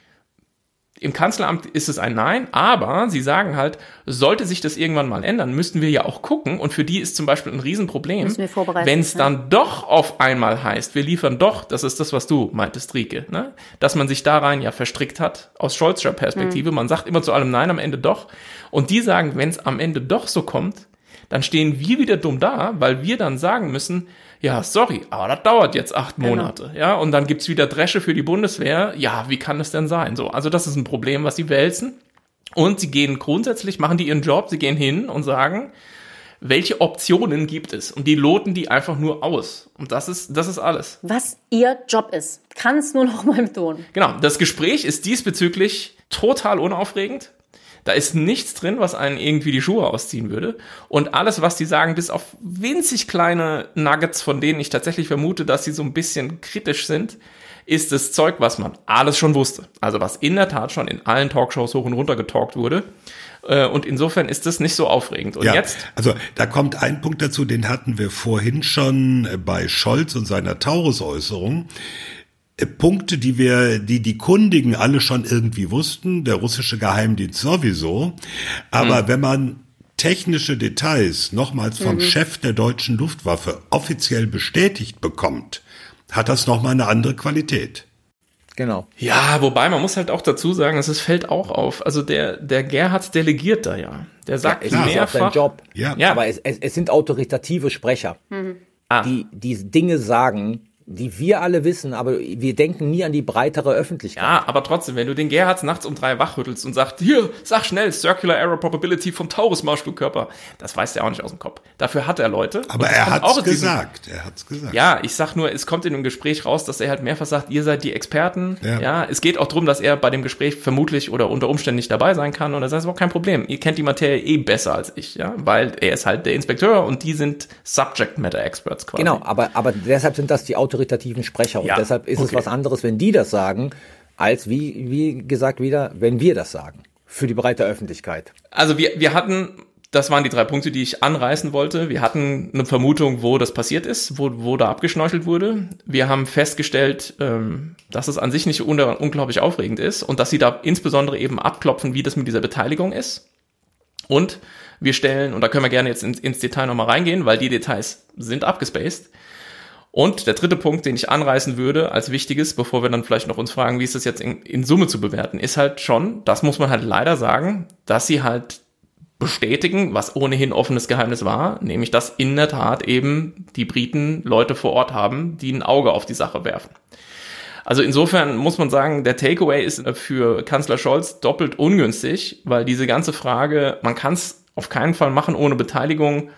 Im Kanzleramt ist es ein Nein, aber sie sagen halt, sollte sich das irgendwann mal ändern, müssten wir ja auch gucken, und für die ist zum Beispiel ein Riesenproblem, wenn es dann doch auf einmal heißt, wir liefern doch, das ist das, was du meintest, Rieke, ne? Dass man sich da rein ja verstrickt hat, aus Scholzscher Perspektive, mhm. man sagt immer zu allem Nein, am Ende doch, und die sagen, wenn es am Ende doch so kommt, dann stehen wir wieder dumm da, weil wir dann sagen müssen, ja, sorry, aber das dauert jetzt acht Monate, genau. ja, und dann gibt's wieder Dresche für die Bundeswehr, ja, wie kann das denn sein? So, also das ist ein Problem, was sie wälzen, und sie gehen grundsätzlich, machen die ihren Job, sie gehen hin und sagen, welche Optionen gibt es, und die loten die einfach nur aus, und das ist, das ist alles. Was ihr Job ist, kann es nur noch mal betonen. Genau, das Gespräch ist diesbezüglich total unaufregend. Da ist nichts drin, was einen irgendwie die Schuhe ausziehen würde. Und alles, was die sagen, bis auf winzig kleine Nuggets, von denen ich tatsächlich vermute, dass sie so ein bisschen kritisch sind, ist das Zeug, was man alles schon wusste. Also was in der Tat schon in allen Talkshows hoch und runter getalkt wurde. Und insofern ist das nicht so aufregend. Und ja, jetzt? Also da kommt ein Punkt dazu, den hatten wir vorhin schon bei Scholz und seiner Taurus-Äußerung. Punkte, die wir, die die Kundigen alle schon irgendwie wussten, der russische Geheimdienst sowieso. Aber mhm. wenn man technische Details nochmals vom mhm. Chef der deutschen Luftwaffe offiziell bestätigt bekommt, hat das nochmal eine andere Qualität. Genau. Ja, wobei man muss halt auch dazu sagen, es fällt auch auf. Also der der Gerhard delegiert da ja. Der sagt ja, es mehrfach. ist auch sein Job. Ja. ja. Aber es, es, es sind autoritative Sprecher, mhm. ah. die die Dinge sagen, die wir alle wissen, aber wir denken nie an die breitere Öffentlichkeit. Ja, aber trotzdem, wenn du den Gerhards nachts um drei wachrüttelst und sagst, hier, sag schnell, Circular Error Probability vom Taurus-Marschflugkörper, das weiß der auch nicht aus dem Kopf. Dafür hat er Leute. Aber er hat's gesagt, er hat's gesagt. Ja, ich sag nur, es kommt in dem Gespräch raus, dass er halt mehrfach sagt, ihr seid die Experten. Ja, ja es geht auch darum, dass er bei dem Gespräch vermutlich oder unter Umständen nicht dabei sein kann, und das ist überhaupt kein Problem. Ihr kennt die Materie eh besser als ich, ja, weil er ist halt der Inspekteur und die sind Subject Matter Experts quasi. Genau, aber, aber deshalb sind das die autoritativen Sprecher. Und ja, deshalb ist okay. es was anderes, wenn die das sagen, als wie, wie gesagt wieder, wenn wir das sagen. Für die breite Öffentlichkeit. Also wir, wir hatten, das waren die drei Punkte, die ich anreißen wollte. Wir hatten eine Vermutung, wo das passiert ist, wo, wo da abgeschnorchelt wurde. Wir haben festgestellt, ähm, dass es an sich nicht un- unglaublich aufregend ist und dass sie da insbesondere eben abklopfen, wie das mit dieser Beteiligung ist. Und wir stellen, und da können wir gerne jetzt ins, ins Detail nochmal reingehen, weil die Details sind abgespaced. Und der dritte Punkt, den ich anreißen würde als wichtiges, bevor wir dann vielleicht noch uns fragen, wie ist das jetzt in, in Summe zu bewerten, ist halt schon, das muss man halt leider sagen, dass sie halt bestätigen, was ohnehin offenes Geheimnis war, nämlich dass in der Tat eben die Briten Leute vor Ort haben, die ein Auge auf die Sache werfen. Also insofern muss man sagen, der Takeaway ist für Kanzler Scholz doppelt ungünstig, weil diese ganze Frage, man kann es auf keinen Fall machen ohne Beteiligung,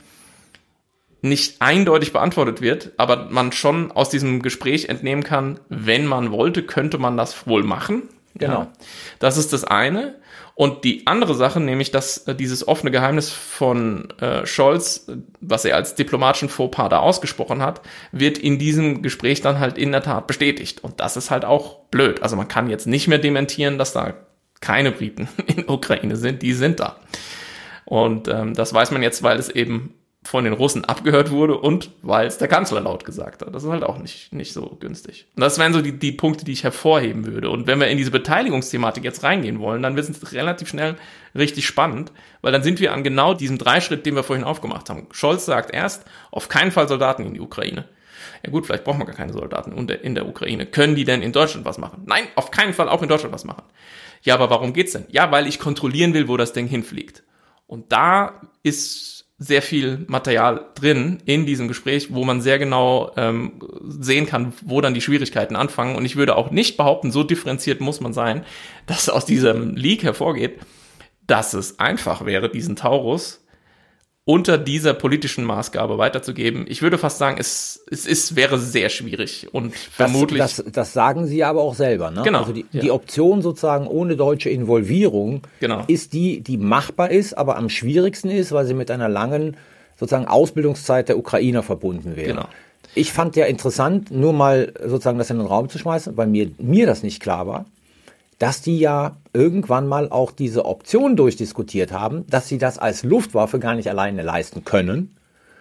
nicht eindeutig beantwortet wird, aber man schon aus diesem Gespräch entnehmen kann, wenn man wollte, könnte man das wohl machen. Genau. Ja, das ist das eine. Und die andere Sache, nämlich dass äh, dieses offene Geheimnis von äh, Scholz, was er als diplomatischen Fauxpas da ausgesprochen hat, wird in diesem Gespräch dann halt in der Tat bestätigt. Und das ist halt auch blöd. Also man kann jetzt nicht mehr dementieren, dass da keine Briten in der Ukraine sind. Die sind da. Und ähm, das weiß man jetzt, weil es eben von den Russen abgehört wurde und weil es der Kanzler laut gesagt hat. Das ist halt auch nicht, nicht so günstig. Und das wären so die, die Punkte, die ich hervorheben würde. Und wenn wir in diese Beteiligungsthematik jetzt reingehen wollen, dann wird es relativ schnell richtig spannend, weil dann sind wir an genau diesem Dreischritt, den wir vorhin aufgemacht haben. Scholz sagt erst, auf keinen Fall Soldaten in die Ukraine. Ja gut, vielleicht brauchen wir gar keine Soldaten in der Ukraine. Können die denn in Deutschland was machen? Nein, auf keinen Fall auch in Deutschland was machen. Ja, aber warum geht's denn? Ja, weil ich kontrollieren will, wo das Ding hinfliegt. Und da ist sehr viel Material drin in diesem Gespräch, wo man sehr genau ähm, sehen kann, wo dann die Schwierigkeiten anfangen. Und ich würde auch nicht behaupten, so differenziert muss man sein, dass aus diesem Leak hervorgeht, dass es einfach wäre, diesen Taurus unter dieser politischen Maßgabe weiterzugeben. Ich würde fast sagen, es, es ist, wäre sehr schwierig und vermutlich... Das, das, das sagen Sie aber auch selber, ne? Genau. Also die, ja. die Option sozusagen ohne deutsche Involvierung genau. ist die, die machbar ist, aber am schwierigsten ist, weil sie mit einer langen sozusagen Ausbildungszeit der Ukrainer verbunden wäre. Genau. Ich fand ja interessant, nur mal sozusagen das in den Raum zu schmeißen, weil mir, mir das nicht klar war, dass die ja irgendwann mal auch diese Option durchdiskutiert haben, dass sie das als Luftwaffe gar nicht alleine leisten können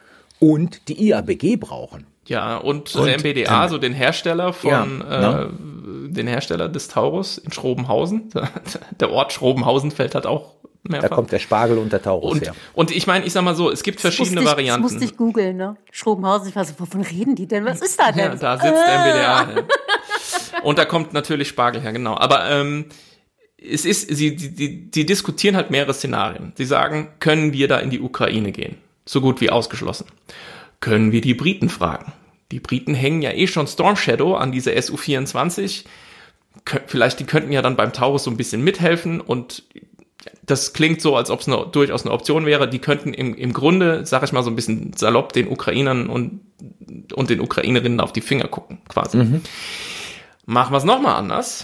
und die I A B G brauchen. Ja, und, und M B D A, ähm, so den Hersteller von, ja, äh, den Hersteller des Taurus in Schrobenhausen. Der Ort Schrobenhausen fällt halt auch mehrfach. Da kommt der Spargel und der Taurus und, her. Und ich meine, ich sag mal so, es gibt verschiedene das musste Varianten. Ich, das musste ich googeln, ne? Schrobenhausen, ich war so, wovon reden die denn? Was ist da denn? Ja, da sitzt ah. M B D A. Ja. Und da kommt natürlich Spargel her, genau. Aber ähm, es ist, sie, die, die, die diskutieren halt mehrere Szenarien. Sie sagen, können wir da in die Ukraine gehen? So gut wie ausgeschlossen. Können wir die Briten fragen? Die Briten hängen ja eh schon Storm Shadow an diese S U vierundzwanzig. Vielleicht, die könnten ja dann beim Taurus so ein bisschen mithelfen und das klingt so, als ob es eine, durchaus eine Option wäre. Die könnten im, im Grunde, sag ich mal so ein bisschen salopp, den Ukrainern und, und den Ukrainerinnen auf die Finger gucken, quasi. Mhm. Machen wir es nochmal anders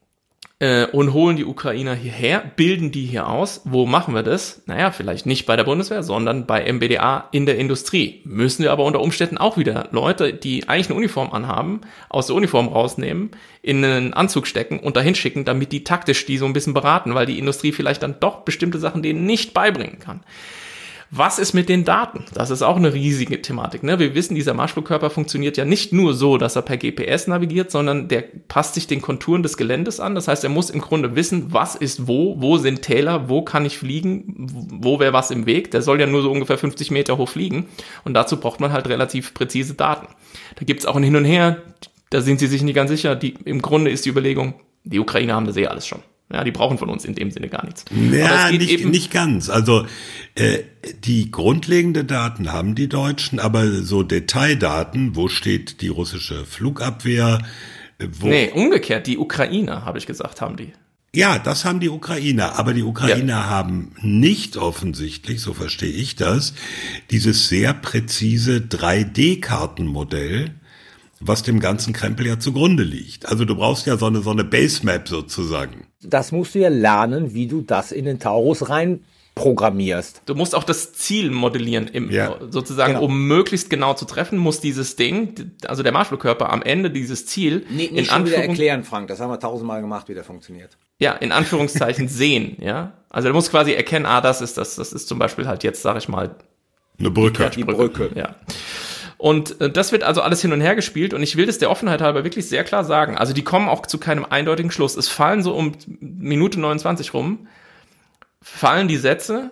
äh, und holen die Ukrainer hierher, bilden die hier aus. Wo machen wir das? Naja, vielleicht nicht bei der Bundeswehr, sondern bei M B D A in der Industrie. Müssen wir aber unter Umständen auch wieder Leute, die eigentlich eine Uniform anhaben, aus der Uniform rausnehmen, in einen Anzug stecken und dahin schicken, damit die taktisch die so ein bisschen beraten, weil die Industrie vielleicht dann doch bestimmte Sachen denen nicht beibringen kann. Was ist mit den Daten? Das ist auch eine riesige Thematik. Ne? Wir wissen, dieser Marschflugkörper funktioniert ja nicht nur so, dass er per G P S navigiert, sondern der passt sich den Konturen des Geländes an. Das heißt, er muss im Grunde wissen, was ist wo, wo sind Täler, wo kann ich fliegen, wo wäre was im Weg. Der soll ja nur so ungefähr fünfzig Meter hoch fliegen und dazu braucht man halt relativ präzise Daten. Da gibt's auch ein Hin und Her, da sind sie sich nicht ganz sicher. Die, im Grunde ist die Überlegung, die Ukrainer haben das eh alles schon. Ja, die brauchen von uns in dem Sinne gar nichts. Ja, nicht, nicht ganz. Also äh, die grundlegenden Daten haben die Deutschen, aber so Detaildaten, wo steht die russische Flugabwehr? Wo nee, umgekehrt, die Ukrainer, habe ich gesagt, haben die. Ja, das haben die Ukrainer, aber die Ukrainer ja. haben nicht offensichtlich, so verstehe ich das, dieses sehr präzise drei D-Kartenmodell, was dem ganzen Krempel ja zugrunde liegt. Also du brauchst ja so eine, so eine Basemap sozusagen. Das musst du ja lernen, wie du das in den Taurus rein programmierst. Du musst auch das Ziel modellieren, im, ja. sozusagen, genau. um möglichst genau zu treffen, muss dieses Ding, also der Marschflugkörper am Ende dieses Ziel nee, in nicht schon wieder Anführungs- erklären, Frank, das haben wir tausendmal gemacht, wie der funktioniert. Ja, in Anführungszeichen sehen, ja. Also er muss quasi erkennen, ah, das ist das, das ist zum Beispiel halt jetzt, sag ich mal, eine Brücke. Die Brücke. Ja. Und äh, das wird also alles hin und her gespielt und ich will das der Offenheit halber wirklich sehr klar sagen. Also die kommen auch zu keinem eindeutigen Schluss. Es fallen so um Minute neunundzwanzig rum, fallen die Sätze,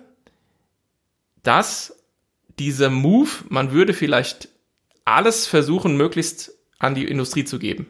dass dieser Move, man würde vielleicht alles versuchen, möglichst an die Industrie zu geben.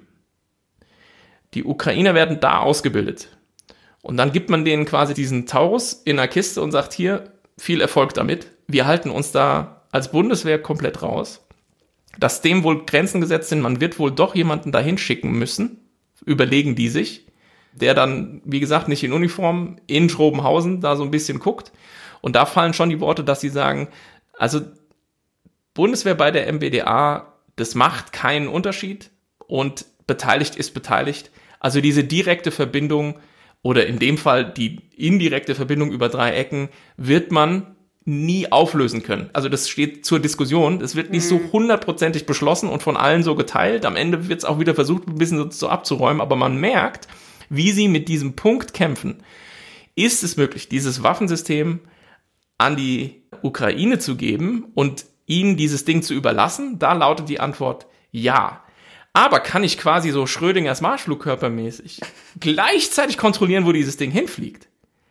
Die Ukrainer werden da ausgebildet. Und dann gibt man denen quasi diesen Taurus in einer Kiste und sagt, hier, viel Erfolg damit. Wir halten uns da als Bundeswehr komplett raus. Dass dem wohl Grenzen gesetzt sind, man wird wohl doch jemanden dahin schicken müssen, überlegen die sich, der dann, wie gesagt, nicht in Uniform, in Schrobenhausen da so ein bisschen guckt. Und da fallen schon die Worte, dass sie sagen, also Bundeswehr bei der M B D A, das macht keinen Unterschied und beteiligt ist beteiligt. Also diese direkte Verbindung oder in dem Fall die indirekte Verbindung über drei Ecken wird man nie auflösen können. Also das steht zur Diskussion. Das wird nicht so hundertprozentig beschlossen und von allen so geteilt. Am Ende wird es auch wieder versucht, ein bisschen so abzuräumen. Aber man merkt, wie sie mit diesem Punkt kämpfen. Ist es möglich, dieses Waffensystem an die Ukraine zu geben und ihnen dieses Ding zu überlassen? Da lautet die Antwort ja. Aber kann ich quasi so Schrödingers Marschflugkörpermäßig gleichzeitig kontrollieren, wo dieses Ding hinfliegt?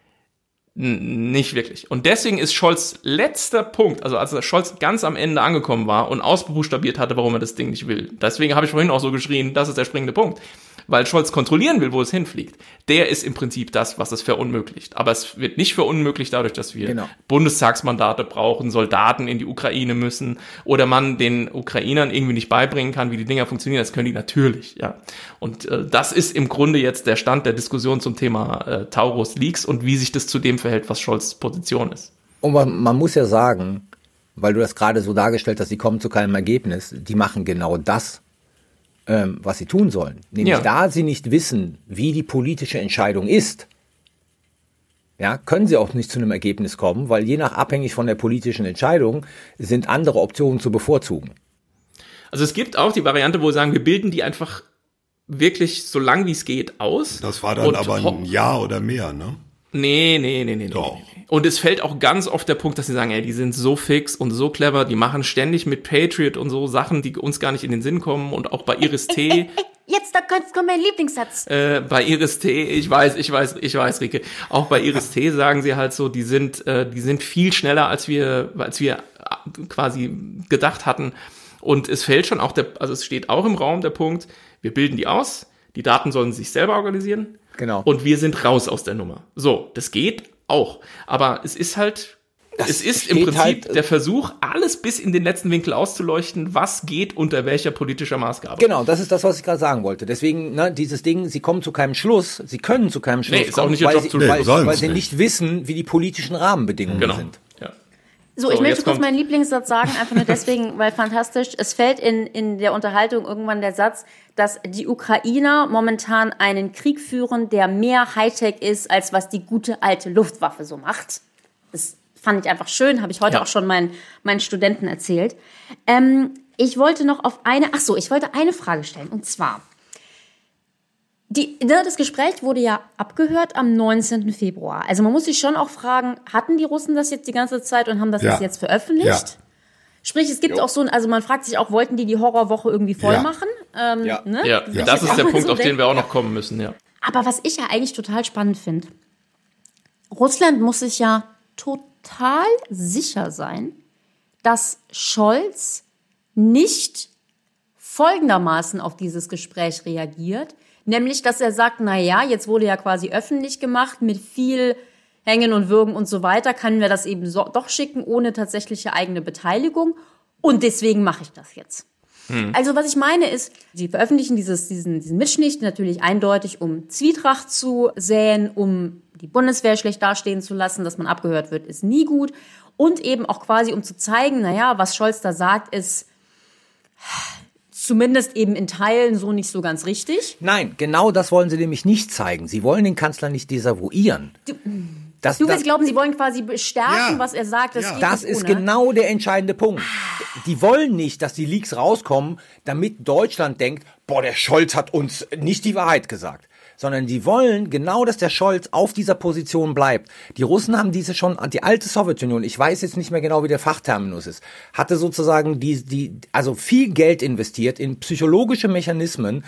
N- nicht wirklich. Und deswegen ist Scholz letzter Punkt, also als Scholz ganz am Ende angekommen war und ausbuchstabiert hatte, warum er das Ding nicht will. Deswegen habe ich vorhin auch so geschrien, das ist der springende Punkt. Weil Scholz kontrollieren will, wo es hinfliegt. Der ist im Prinzip das, was es verunmöglicht. Aber es wird nicht verunmöglicht dadurch, dass wir genau. Bundestagsmandate brauchen, Soldaten in die Ukraine müssen oder man den Ukrainern irgendwie nicht beibringen kann, wie die Dinger funktionieren. Das können die natürlich, ja. Und äh, das ist im Grunde jetzt der Stand der Diskussion zum Thema äh, Taurus Leaks und wie sich das zu dem verhält, was Scholz' Position ist. Und man, man muss ja sagen, weil du das gerade so dargestellt hast, sie kommen zu keinem Ergebnis, die machen genau das, ähm, was sie tun sollen. Nämlich ja. da sie nicht wissen, wie die politische Entscheidung ist, ja, können sie auch nicht zu einem Ergebnis kommen, weil je nach abhängig von der politischen Entscheidung sind andere Optionen zu bevorzugen. Also es gibt auch die Variante, wo wir sagen, wir bilden die einfach wirklich so lang wie es geht aus. Das war dann aber ein Jahr oder mehr, ne? Nee, nee, nee, nee. Doch. Nee, nee. Und es fällt auch ganz oft der Punkt, dass sie sagen, ey, die sind so fix und so clever, die machen ständig mit Patriot und so Sachen, die uns gar nicht in den Sinn kommen. Und auch bei Iris T. Jetzt, da kommt mein Lieblingssatz. Äh, bei Iris T, ich weiß, ich weiß, ich weiß, Rike. Auch bei Iris T sagen sie halt so, die sind, äh, die sind viel schneller, als wir, als wir quasi gedacht hatten. Und es fällt schon auch der, also es steht auch im Raum der Punkt, wir bilden die aus, die Daten sollen sich selber organisieren. Genau. Und wir sind raus aus der Nummer. So, das geht auch. Aber es ist halt, das es ist im Prinzip halt der Versuch, alles bis in den letzten Winkel auszuleuchten, was geht unter welcher politischer Maßgabe. Genau, das ist das, was ich gerade sagen wollte. Deswegen, ne, dieses Ding, sie kommen zu keinem Schluss, sie können zu keinem Schluss nee, ist kommen, auch nicht ihr weil, Job sie, zu weil, nee, weil sie nicht wissen, wie die politischen Rahmenbedingungen genau. sind. Ja. So, so, ich möchte kurz meinen Lieblingssatz sagen, einfach nur deswegen, weil fantastisch, es fällt in, in der Unterhaltung irgendwann der Satz, dass die Ukrainer momentan einen Krieg führen, der mehr Hightech ist, als was die gute alte Luftwaffe so macht. Das fand ich einfach schön, habe ich heute ja. auch schon meinen, meinen Studenten erzählt. Ähm, ich wollte noch auf eine, ach so, ich wollte eine Frage stellen, und zwar, Die, das Gespräch wurde ja abgehört am neunzehnten Februar. Also man muss sich schon auch fragen, hatten die Russen das jetzt die ganze Zeit und haben das ja. jetzt veröffentlicht? Ja. Sprich, es gibt jo. auch so ein, also man fragt sich auch, wollten die die Horrorwoche irgendwie voll ja. machen? Ähm, ja, ne? ja. ja. das ist der Punkt, so auf den wir auch noch kommen müssen. Ja. Aber was ich ja eigentlich total spannend finde, Russland muss sich ja total sicher sein, dass Scholz nicht folgendermaßen auf dieses Gespräch reagiert, nämlich, dass er sagt, na ja, jetzt wurde ja quasi öffentlich gemacht, mit viel Hängen und Würgen und so weiter, können wir das eben so, doch schicken, ohne tatsächliche eigene Beteiligung. Und deswegen mache ich das jetzt. Hm. Also was ich meine ist, sie veröffentlichen dieses, diesen, diesen Mitschnitt natürlich eindeutig, um Zwietracht zu säen, um die Bundeswehr schlecht dastehen zu lassen, dass man abgehört wird, ist nie gut. Und eben auch quasi, um zu zeigen, na ja, was Scholz da sagt, ist zumindest eben in Teilen so nicht so ganz richtig. Nein, genau das wollen sie nämlich nicht zeigen. Sie wollen den Kanzler nicht desavouieren. Du, das, du willst das, glauben, sie wollen quasi bestärken, ja, was er sagt. Das, ja. geht das nicht ist ohne. genau der entscheidende Punkt. Die wollen nicht, dass die Leaks rauskommen, damit Deutschland denkt, boah, der Scholz hat uns nicht die Wahrheit gesagt. Sondern die wollen genau, dass der Scholz auf dieser Position bleibt. Die Russen haben diese schon, die alte Sowjetunion, ich weiß jetzt nicht mehr genau, wie der Fachterminus ist, hatte sozusagen die, die, also viel Geld investiert in psychologische Mechanismen,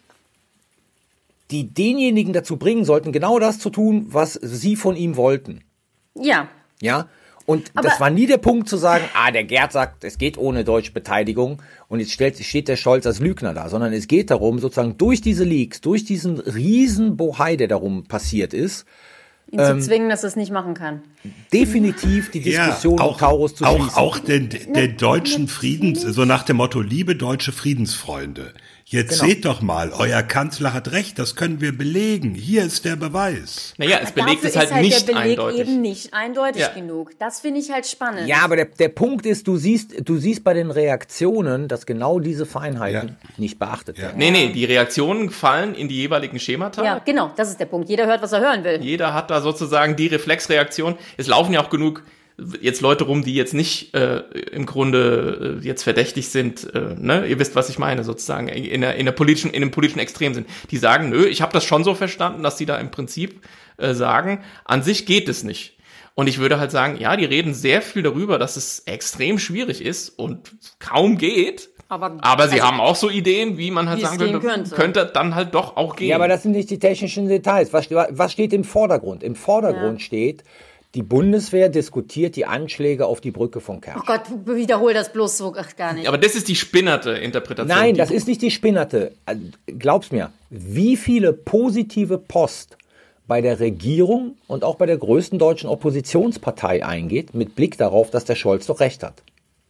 die denjenigen dazu bringen sollten, genau das zu tun, was sie von ihm wollten. Ja. Ja. Und aber das war nie der Punkt zu sagen, ah, der Gerd sagt, es geht ohne deutsche Beteiligung und jetzt stellt, steht der Scholz als Lügner da, sondern es geht darum, sozusagen durch diese Leaks, durch diesen riesen Bohai, der darum passiert ist, Ihn ähm, zu zwingen, dass er es nicht machen kann. Definitiv die Diskussion ja, auch, um Taurus zu schließen. Auch, auch den, den deutschen Friedens, so nach dem Motto, liebe deutsche Friedensfreunde, jetzt genau. Seht doch mal, euer Kanzler hat recht, das können wir belegen. Hier ist der Beweis. Naja, es belegt es halt, halt nicht der Beleg eindeutig. eben nicht eindeutig ja. genug. Das finde ich halt spannend. Ja, aber der, der Punkt ist, du siehst, du siehst bei den Reaktionen, dass genau diese Feinheiten ja. nicht beachtet werden. Ja. Nee, nee, die Reaktionen fallen in die jeweiligen Schemata. Ja, genau, das ist der Punkt. Jeder hört, was er hören will. Jeder hat da sozusagen die Reflexreaktion. Es laufen ja auch genug jetzt Leute rum, die jetzt nicht äh, im Grunde äh, jetzt verdächtig sind, äh, ne, ihr wisst, was ich meine, sozusagen in der in der politischen in dem politischen Extrem sind. Die sagen, nö, ich habe das schon so verstanden, dass die da im Prinzip äh, sagen, an sich geht es nicht. Und ich würde halt sagen, ja, die reden sehr viel darüber, dass es extrem schwierig ist und kaum geht. Aber, aber sie also, haben auch so Ideen, wie man halt sagen könnte, könnte, könnte dann halt doch auch gehen. Ja, aber das sind nicht die technischen Details. Was, was steht im Vordergrund? Im Vordergrund ja. steht, die Bundeswehr diskutiert die Anschläge auf die Brücke von Kerch. Oh Gott, wiederhol das bloß so ach, gar nicht. Aber das ist die spinnerte Interpretation. Nein, das ist nicht die spinnerte. Glaub's mir, wie viele positive Post bei der Regierung und auch bei der größten deutschen Oppositionspartei eingeht, mit Blick darauf, dass der Scholz doch recht hat.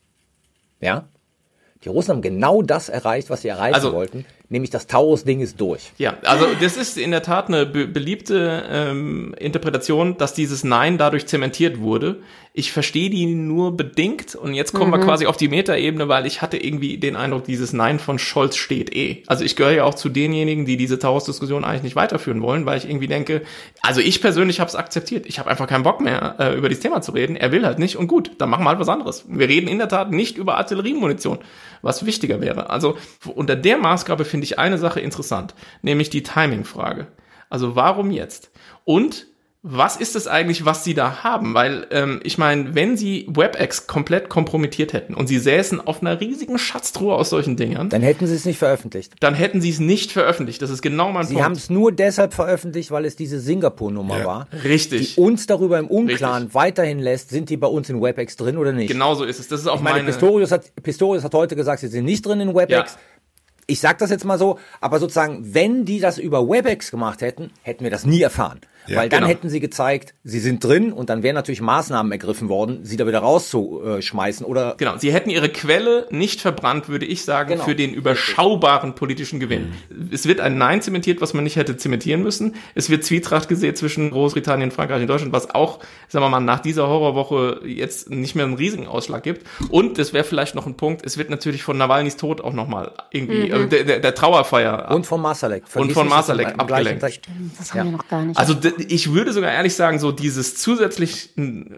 Ja? Die Russen haben genau das erreicht, was sie erreichen also, wollten, nämlich das Taurus-Ding ist durch. Ja, also das ist in der Tat eine be- beliebte ähm, Interpretation, dass dieses Nein dadurch zementiert wurde. Ich verstehe die nur bedingt und jetzt kommen mhm. wir quasi auf die Metaebene, weil ich hatte irgendwie den Eindruck, dieses Nein von Scholz steht eh. Also ich gehöre ja auch zu denjenigen, die diese Taurus-Diskussion eigentlich nicht weiterführen wollen, weil ich irgendwie denke, also ich persönlich habe es akzeptiert. Ich habe einfach keinen Bock mehr, äh, über dieses Thema zu reden. Er will halt nicht und gut, dann machen wir halt was anderes. Wir reden in der Tat nicht über Artilleriemunition, was wichtiger wäre. Also unter der Maßgabe finde ich eine Sache interessant, nämlich die Timing-Frage. Also warum jetzt? Und was ist es eigentlich, was sie da haben? Weil, ähm, ich meine, wenn sie WebEx komplett kompromittiert hätten und sie säßen auf einer riesigen Schatztruhe aus solchen Dingern, dann hätten sie es nicht veröffentlicht. Dann hätten sie es nicht veröffentlicht. Das ist genau mein sie Punkt. Sie haben es nur deshalb veröffentlicht, weil es diese Singapur-Nummer ja. war. Richtig. Die uns darüber im Unklaren Richtig. weiterhin lässt, sind die bei uns in WebEx drin oder nicht? Genau so ist es. Das ist auch ich meine, meine... Pistorius hat, Pistorius hat heute gesagt, sie sind nicht drin in WebEx. Ja. Ich sag das jetzt mal so, aber sozusagen, wenn die das über WebEx gemacht hätten, hätten wir das nie erfahren. Ja, Weil dann genau. hätten sie gezeigt, sie sind drin und dann wären natürlich Maßnahmen ergriffen worden, sie da wieder rauszuschmeißen oder... Genau, sie hätten ihre Quelle nicht verbrannt, würde ich sagen, genau. für den überschaubaren politischen Gewinn. Mhm. Es wird ein Nein zementiert, was man nicht hätte zementieren müssen. Es wird Zwietracht gesät zwischen Großbritannien, Frankreich und Deutschland, was auch, sagen wir mal, nach dieser Horrorwoche jetzt nicht mehr einen riesigen Ausschlag gibt. Und, das wäre vielleicht noch ein Punkt, es wird natürlich von Nawalnys Tod auch nochmal irgendwie, mhm. äh, der, der, der Trauerfeier... Und von Masalek. Und von Masalek abgelenkt. Stimmt, das haben ja. wir noch gar nicht. Also ich würde sogar ehrlich sagen, so dieses zusätzlich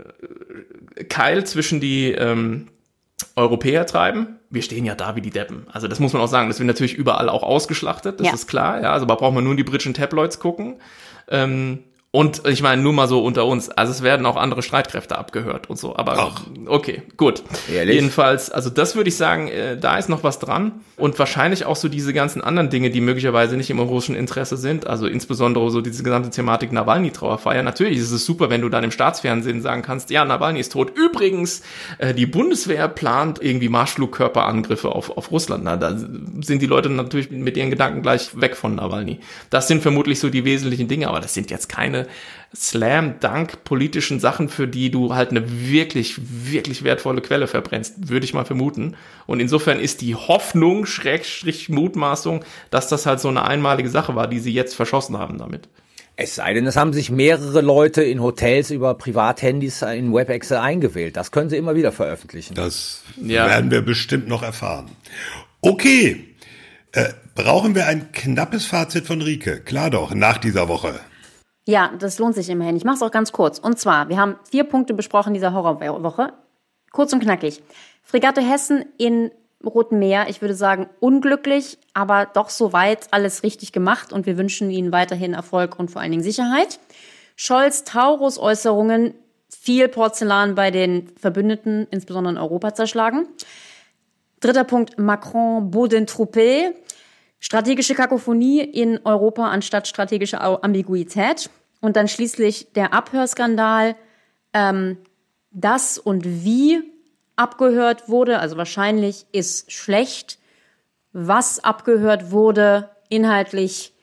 Keil zwischen die ähm, Europäer treiben. Wir stehen ja da wie die Deppen. Also das muss man auch sagen. Das wird natürlich überall auch ausgeschlachtet. Das ja. ist klar. Ja, also da braucht man nur in die britischen Tabloids gucken. Ähm, und ich meine, nur mal so unter uns. Also es werden auch andere Streitkräfte abgehört und so. Aber Ach. okay, gut. Ehrlich? Jedenfalls, also das würde ich sagen, äh, da ist noch was dran. Und wahrscheinlich auch so diese ganzen anderen Dinge, die möglicherweise nicht im russischen Interesse sind. Also insbesondere so diese gesamte Thematik Nawalny-Trauerfeier. Natürlich ist es super, wenn du dann im Staatsfernsehen sagen kannst, ja, Nawalny ist tot. Übrigens, äh, die Bundeswehr plant irgendwie Marschflugkörperangriffe auf, auf Russland. Na, da sind die Leute natürlich mit ihren Gedanken gleich weg von Nawalny. Das sind vermutlich so die wesentlichen Dinge, aber das sind jetzt keine Slam-Dunk politischen Sachen, für die du halt eine wirklich, wirklich wertvolle Quelle verbrennst, würde ich mal vermuten. Und insofern ist die Hoffnung, Schrägstrich Mutmaßung, dass das halt so eine einmalige Sache war, die sie jetzt verschossen haben damit. Es sei denn, es haben sich mehrere Leute in Hotels über Privathandys in WebEx eingewählt. Das können sie immer wieder veröffentlichen. Das ja. werden wir bestimmt noch erfahren. Okay, äh, brauchen wir ein knappes Fazit von Rike? Klar doch, nach dieser Woche. Ja, das lohnt sich immerhin. Ich mache es auch ganz kurz. Und zwar, wir haben vier Punkte besprochen dieser Horrorwoche. Kurz und knackig. Fregatte Hessen in Rotem Meer, ich würde sagen unglücklich, aber doch soweit alles richtig gemacht und wir wünschen Ihnen weiterhin Erfolg und vor allen Dingen Sicherheit. Scholz Taurus-Äußerungen, viel Porzellan bei den Verbündeten, insbesondere in Europa, zerschlagen. Dritter Punkt, Macron Bodentruppe. Strategische Kakophonie in Europa anstatt strategische Ambiguität. Und dann schließlich der Abhörskandal, ähm, das und wie abgehört wurde, also wahrscheinlich ist schlecht. Was abgehört wurde, inhaltlich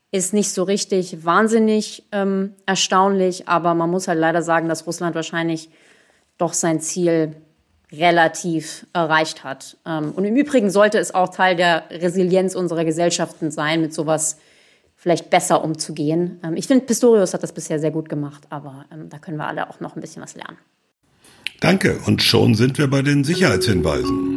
ist nicht so richtig wahnsinnig ähm, erstaunlich, aber man muss halt leider sagen, dass Russland wahrscheinlich doch sein Ziel relativ erreicht hat. Ähm, und im Übrigen sollte es auch Teil der Resilienz unserer Gesellschaften sein, mit sowas vielleicht besser umzugehen. Ähm, ich finde, Pistorius hat das bisher sehr gut gemacht, aber ähm, da können wir alle auch noch ein bisschen was lernen. Danke, und schon sind wir bei den Sicherheitshinweisen.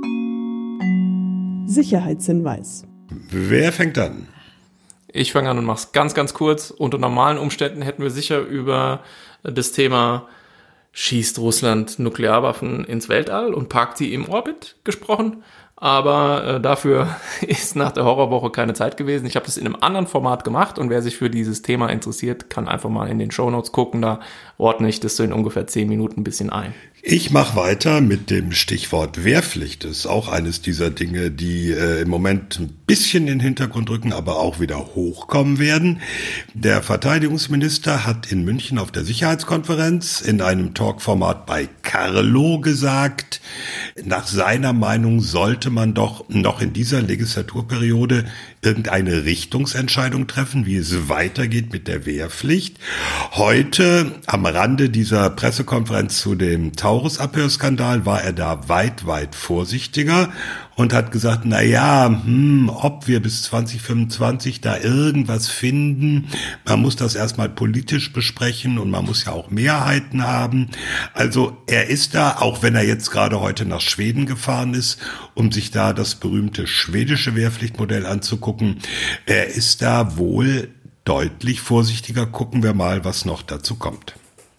Sicherheitshinweis. Wer fängt an? Ich fange an und mache es ganz, ganz kurz. Unter normalen Umständen hätten wir sicher über das Thema schießt Russland Nuklearwaffen ins Weltall und parkt sie im Orbit gesprochen. Aber äh, dafür ist nach der Horrorwoche keine Zeit gewesen. Ich habe das in einem anderen Format gemacht und wer sich für dieses Thema interessiert, kann einfach mal in den Shownotes gucken. Da ordne ich das so in ungefähr zehn Minuten ein bisschen ein. Ich mache weiter mit dem Stichwort Wehrpflicht. Das ist auch eines dieser Dinge, die äh, im Moment ein bisschen in den Hintergrund rücken, aber auch wieder hochkommen werden. Der Verteidigungsminister hat in München auf der Sicherheitskonferenz in einem Talkformat bei Carlo gesagt, nach seiner Meinung sollte man doch noch in dieser Legislaturperiode irgendeine Richtungsentscheidung treffen, wie es weitergeht mit der Wehrpflicht. Heute am Rande dieser Pressekonferenz zu dem Taurus-Abhörskandal war er da weit, weit vorsichtiger und hat gesagt, na ja, hm, ob wir bis zwanzig fünfundzwanzig da irgendwas finden, man muss das erstmal politisch besprechen und man muss ja auch Mehrheiten haben. Also er ist da, auch wenn er jetzt gerade heute nach Schweden gefahren ist, um sich da das berühmte schwedische Wehrpflichtmodell anzugucken, er ist da wohl deutlich vorsichtiger. Gucken wir mal, was noch dazu kommt.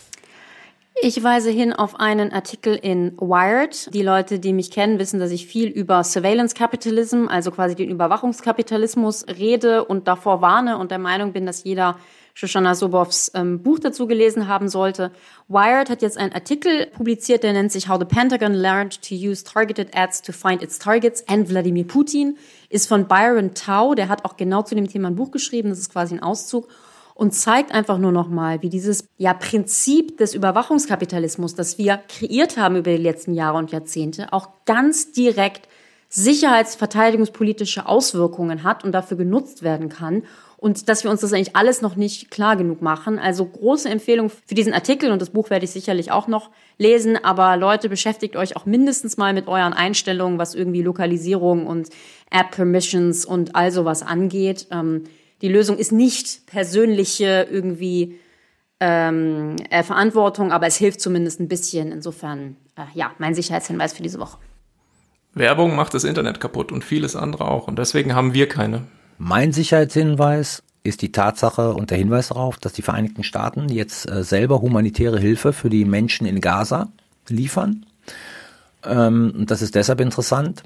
Ich weise hin auf einen Artikel in Wired. Die Leute, die mich kennen, wissen, dass ich viel über Surveillance Capitalism, also quasi den Überwachungskapitalismus, rede und davor warne und der Meinung bin, dass jeder Shoshana Zuboffs ähm, Buch dazu gelesen haben sollte. Wired hat jetzt einen Artikel publiziert, der nennt sich How the Pentagon Learned to Use Targeted Ads to Find Its Targets and Vladimir Putin, ist von Byron Tau, der hat auch genau zu dem Thema ein Buch geschrieben, das ist quasi ein Auszug. Und zeigt einfach nur noch mal, wie dieses ja Prinzip des Überwachungskapitalismus, das wir kreiert haben über die letzten Jahre und Jahrzehnte, auch ganz direkt sicherheitsverteidigungspolitische Auswirkungen hat und dafür genutzt werden kann. Und dass wir uns das eigentlich alles noch nicht klar genug machen. Also große Empfehlung für diesen Artikel und das Buch werde ich sicherlich auch noch lesen. Aber Leute, beschäftigt euch auch mindestens mal mit euren Einstellungen, was irgendwie Lokalisierung und App-Permissions und all sowas angeht. Ähm, Die Lösung ist nicht persönliche irgendwie ähm, äh, Verantwortung, aber es hilft zumindest ein bisschen. Insofern, äh, ja, mein Sicherheitshinweis für diese Woche. Werbung macht das Internet kaputt und vieles andere auch. Und deswegen haben wir keine. Mein Sicherheitshinweis ist die Tatsache und der Hinweis darauf, dass die Vereinigten Staaten jetzt äh, selber humanitäre Hilfe für die Menschen in Gaza liefern. Ähm, und das ist deshalb interessant,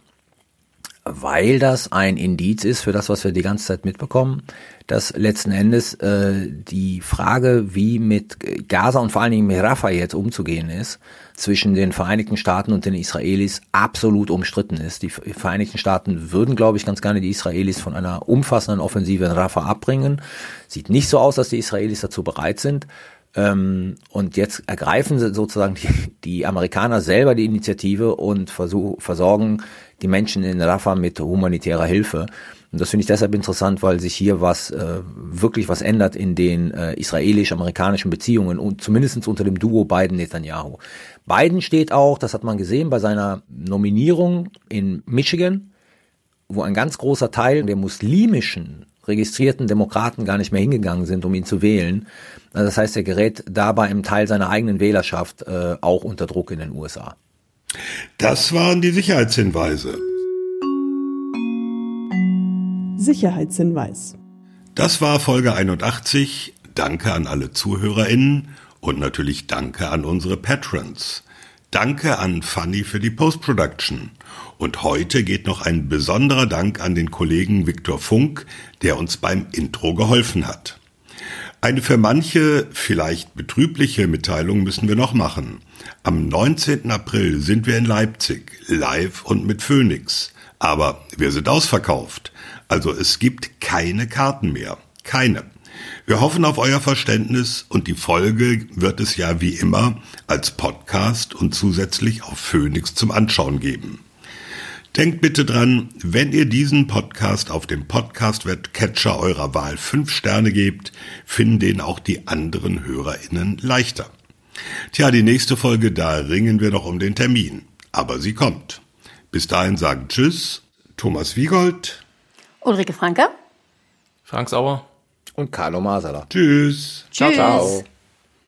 weil das ein Indiz ist für das, was wir die ganze Zeit mitbekommen, dass letzten Endes äh, die Frage, wie mit Gaza und vor allen Dingen mit Rafah jetzt umzugehen ist, zwischen den Vereinigten Staaten und den Israelis absolut umstritten ist. Die Vereinigten Staaten würden, glaube ich, ganz gerne die Israelis von einer umfassenden Offensive in Rafah abbringen. Sieht nicht so aus, dass die Israelis dazu bereit sind. Ähm, und jetzt ergreifen sie sozusagen die, die Amerikaner selber die Initiative und versuch, versorgen die Menschen in Rafah mit humanitärer Hilfe. Und das finde ich deshalb interessant, weil sich hier was äh, wirklich was ändert in den äh, israelisch-amerikanischen Beziehungen und zumindest unter dem Duo Biden-Netanyahu. Biden steht auch, das hat man gesehen, bei seiner Nominierung in Michigan, wo ein ganz großer Teil der muslimischen registrierten Demokraten gar nicht mehr hingegangen sind, um ihn zu wählen. Also das heißt, er gerät dabei im Teil seiner eigenen Wählerschaft äh, auch unter Druck in den U S A. Das waren die Sicherheitshinweise. Sicherheitshinweis. Das war Folge einundachtzig. Danke an alle ZuhörerInnen und natürlich danke an unsere Patrons. Danke an Fanny für die Post-Production. Und heute geht noch ein besonderer Dank an den Kollegen Viktor Funk, der uns beim Intro geholfen hat. Eine für manche vielleicht betrübliche Mitteilung müssen wir noch machen. Am neunzehnten April sind wir in Leipzig, live und mit Phoenix. Aber wir sind ausverkauft. Also es gibt keine Karten mehr. Keine. Wir hoffen auf euer Verständnis und die Folge wird es ja wie immer als Podcast und zusätzlich auf Phoenix zum Anschauen geben. Denkt bitte dran, wenn ihr diesen Podcast auf dem Podcast-Catcher eurer Wahl fünf Sterne gebt, finden den auch die anderen HörerInnen leichter. Tja, die nächste Folge, da ringen wir noch um den Termin. Aber sie kommt. Bis dahin sagen Tschüss, Thomas Wiegold, Ulrike Franke, Frank Sauer und Carlo Masala. Tschüss. Tschüss. Ciao, ciao.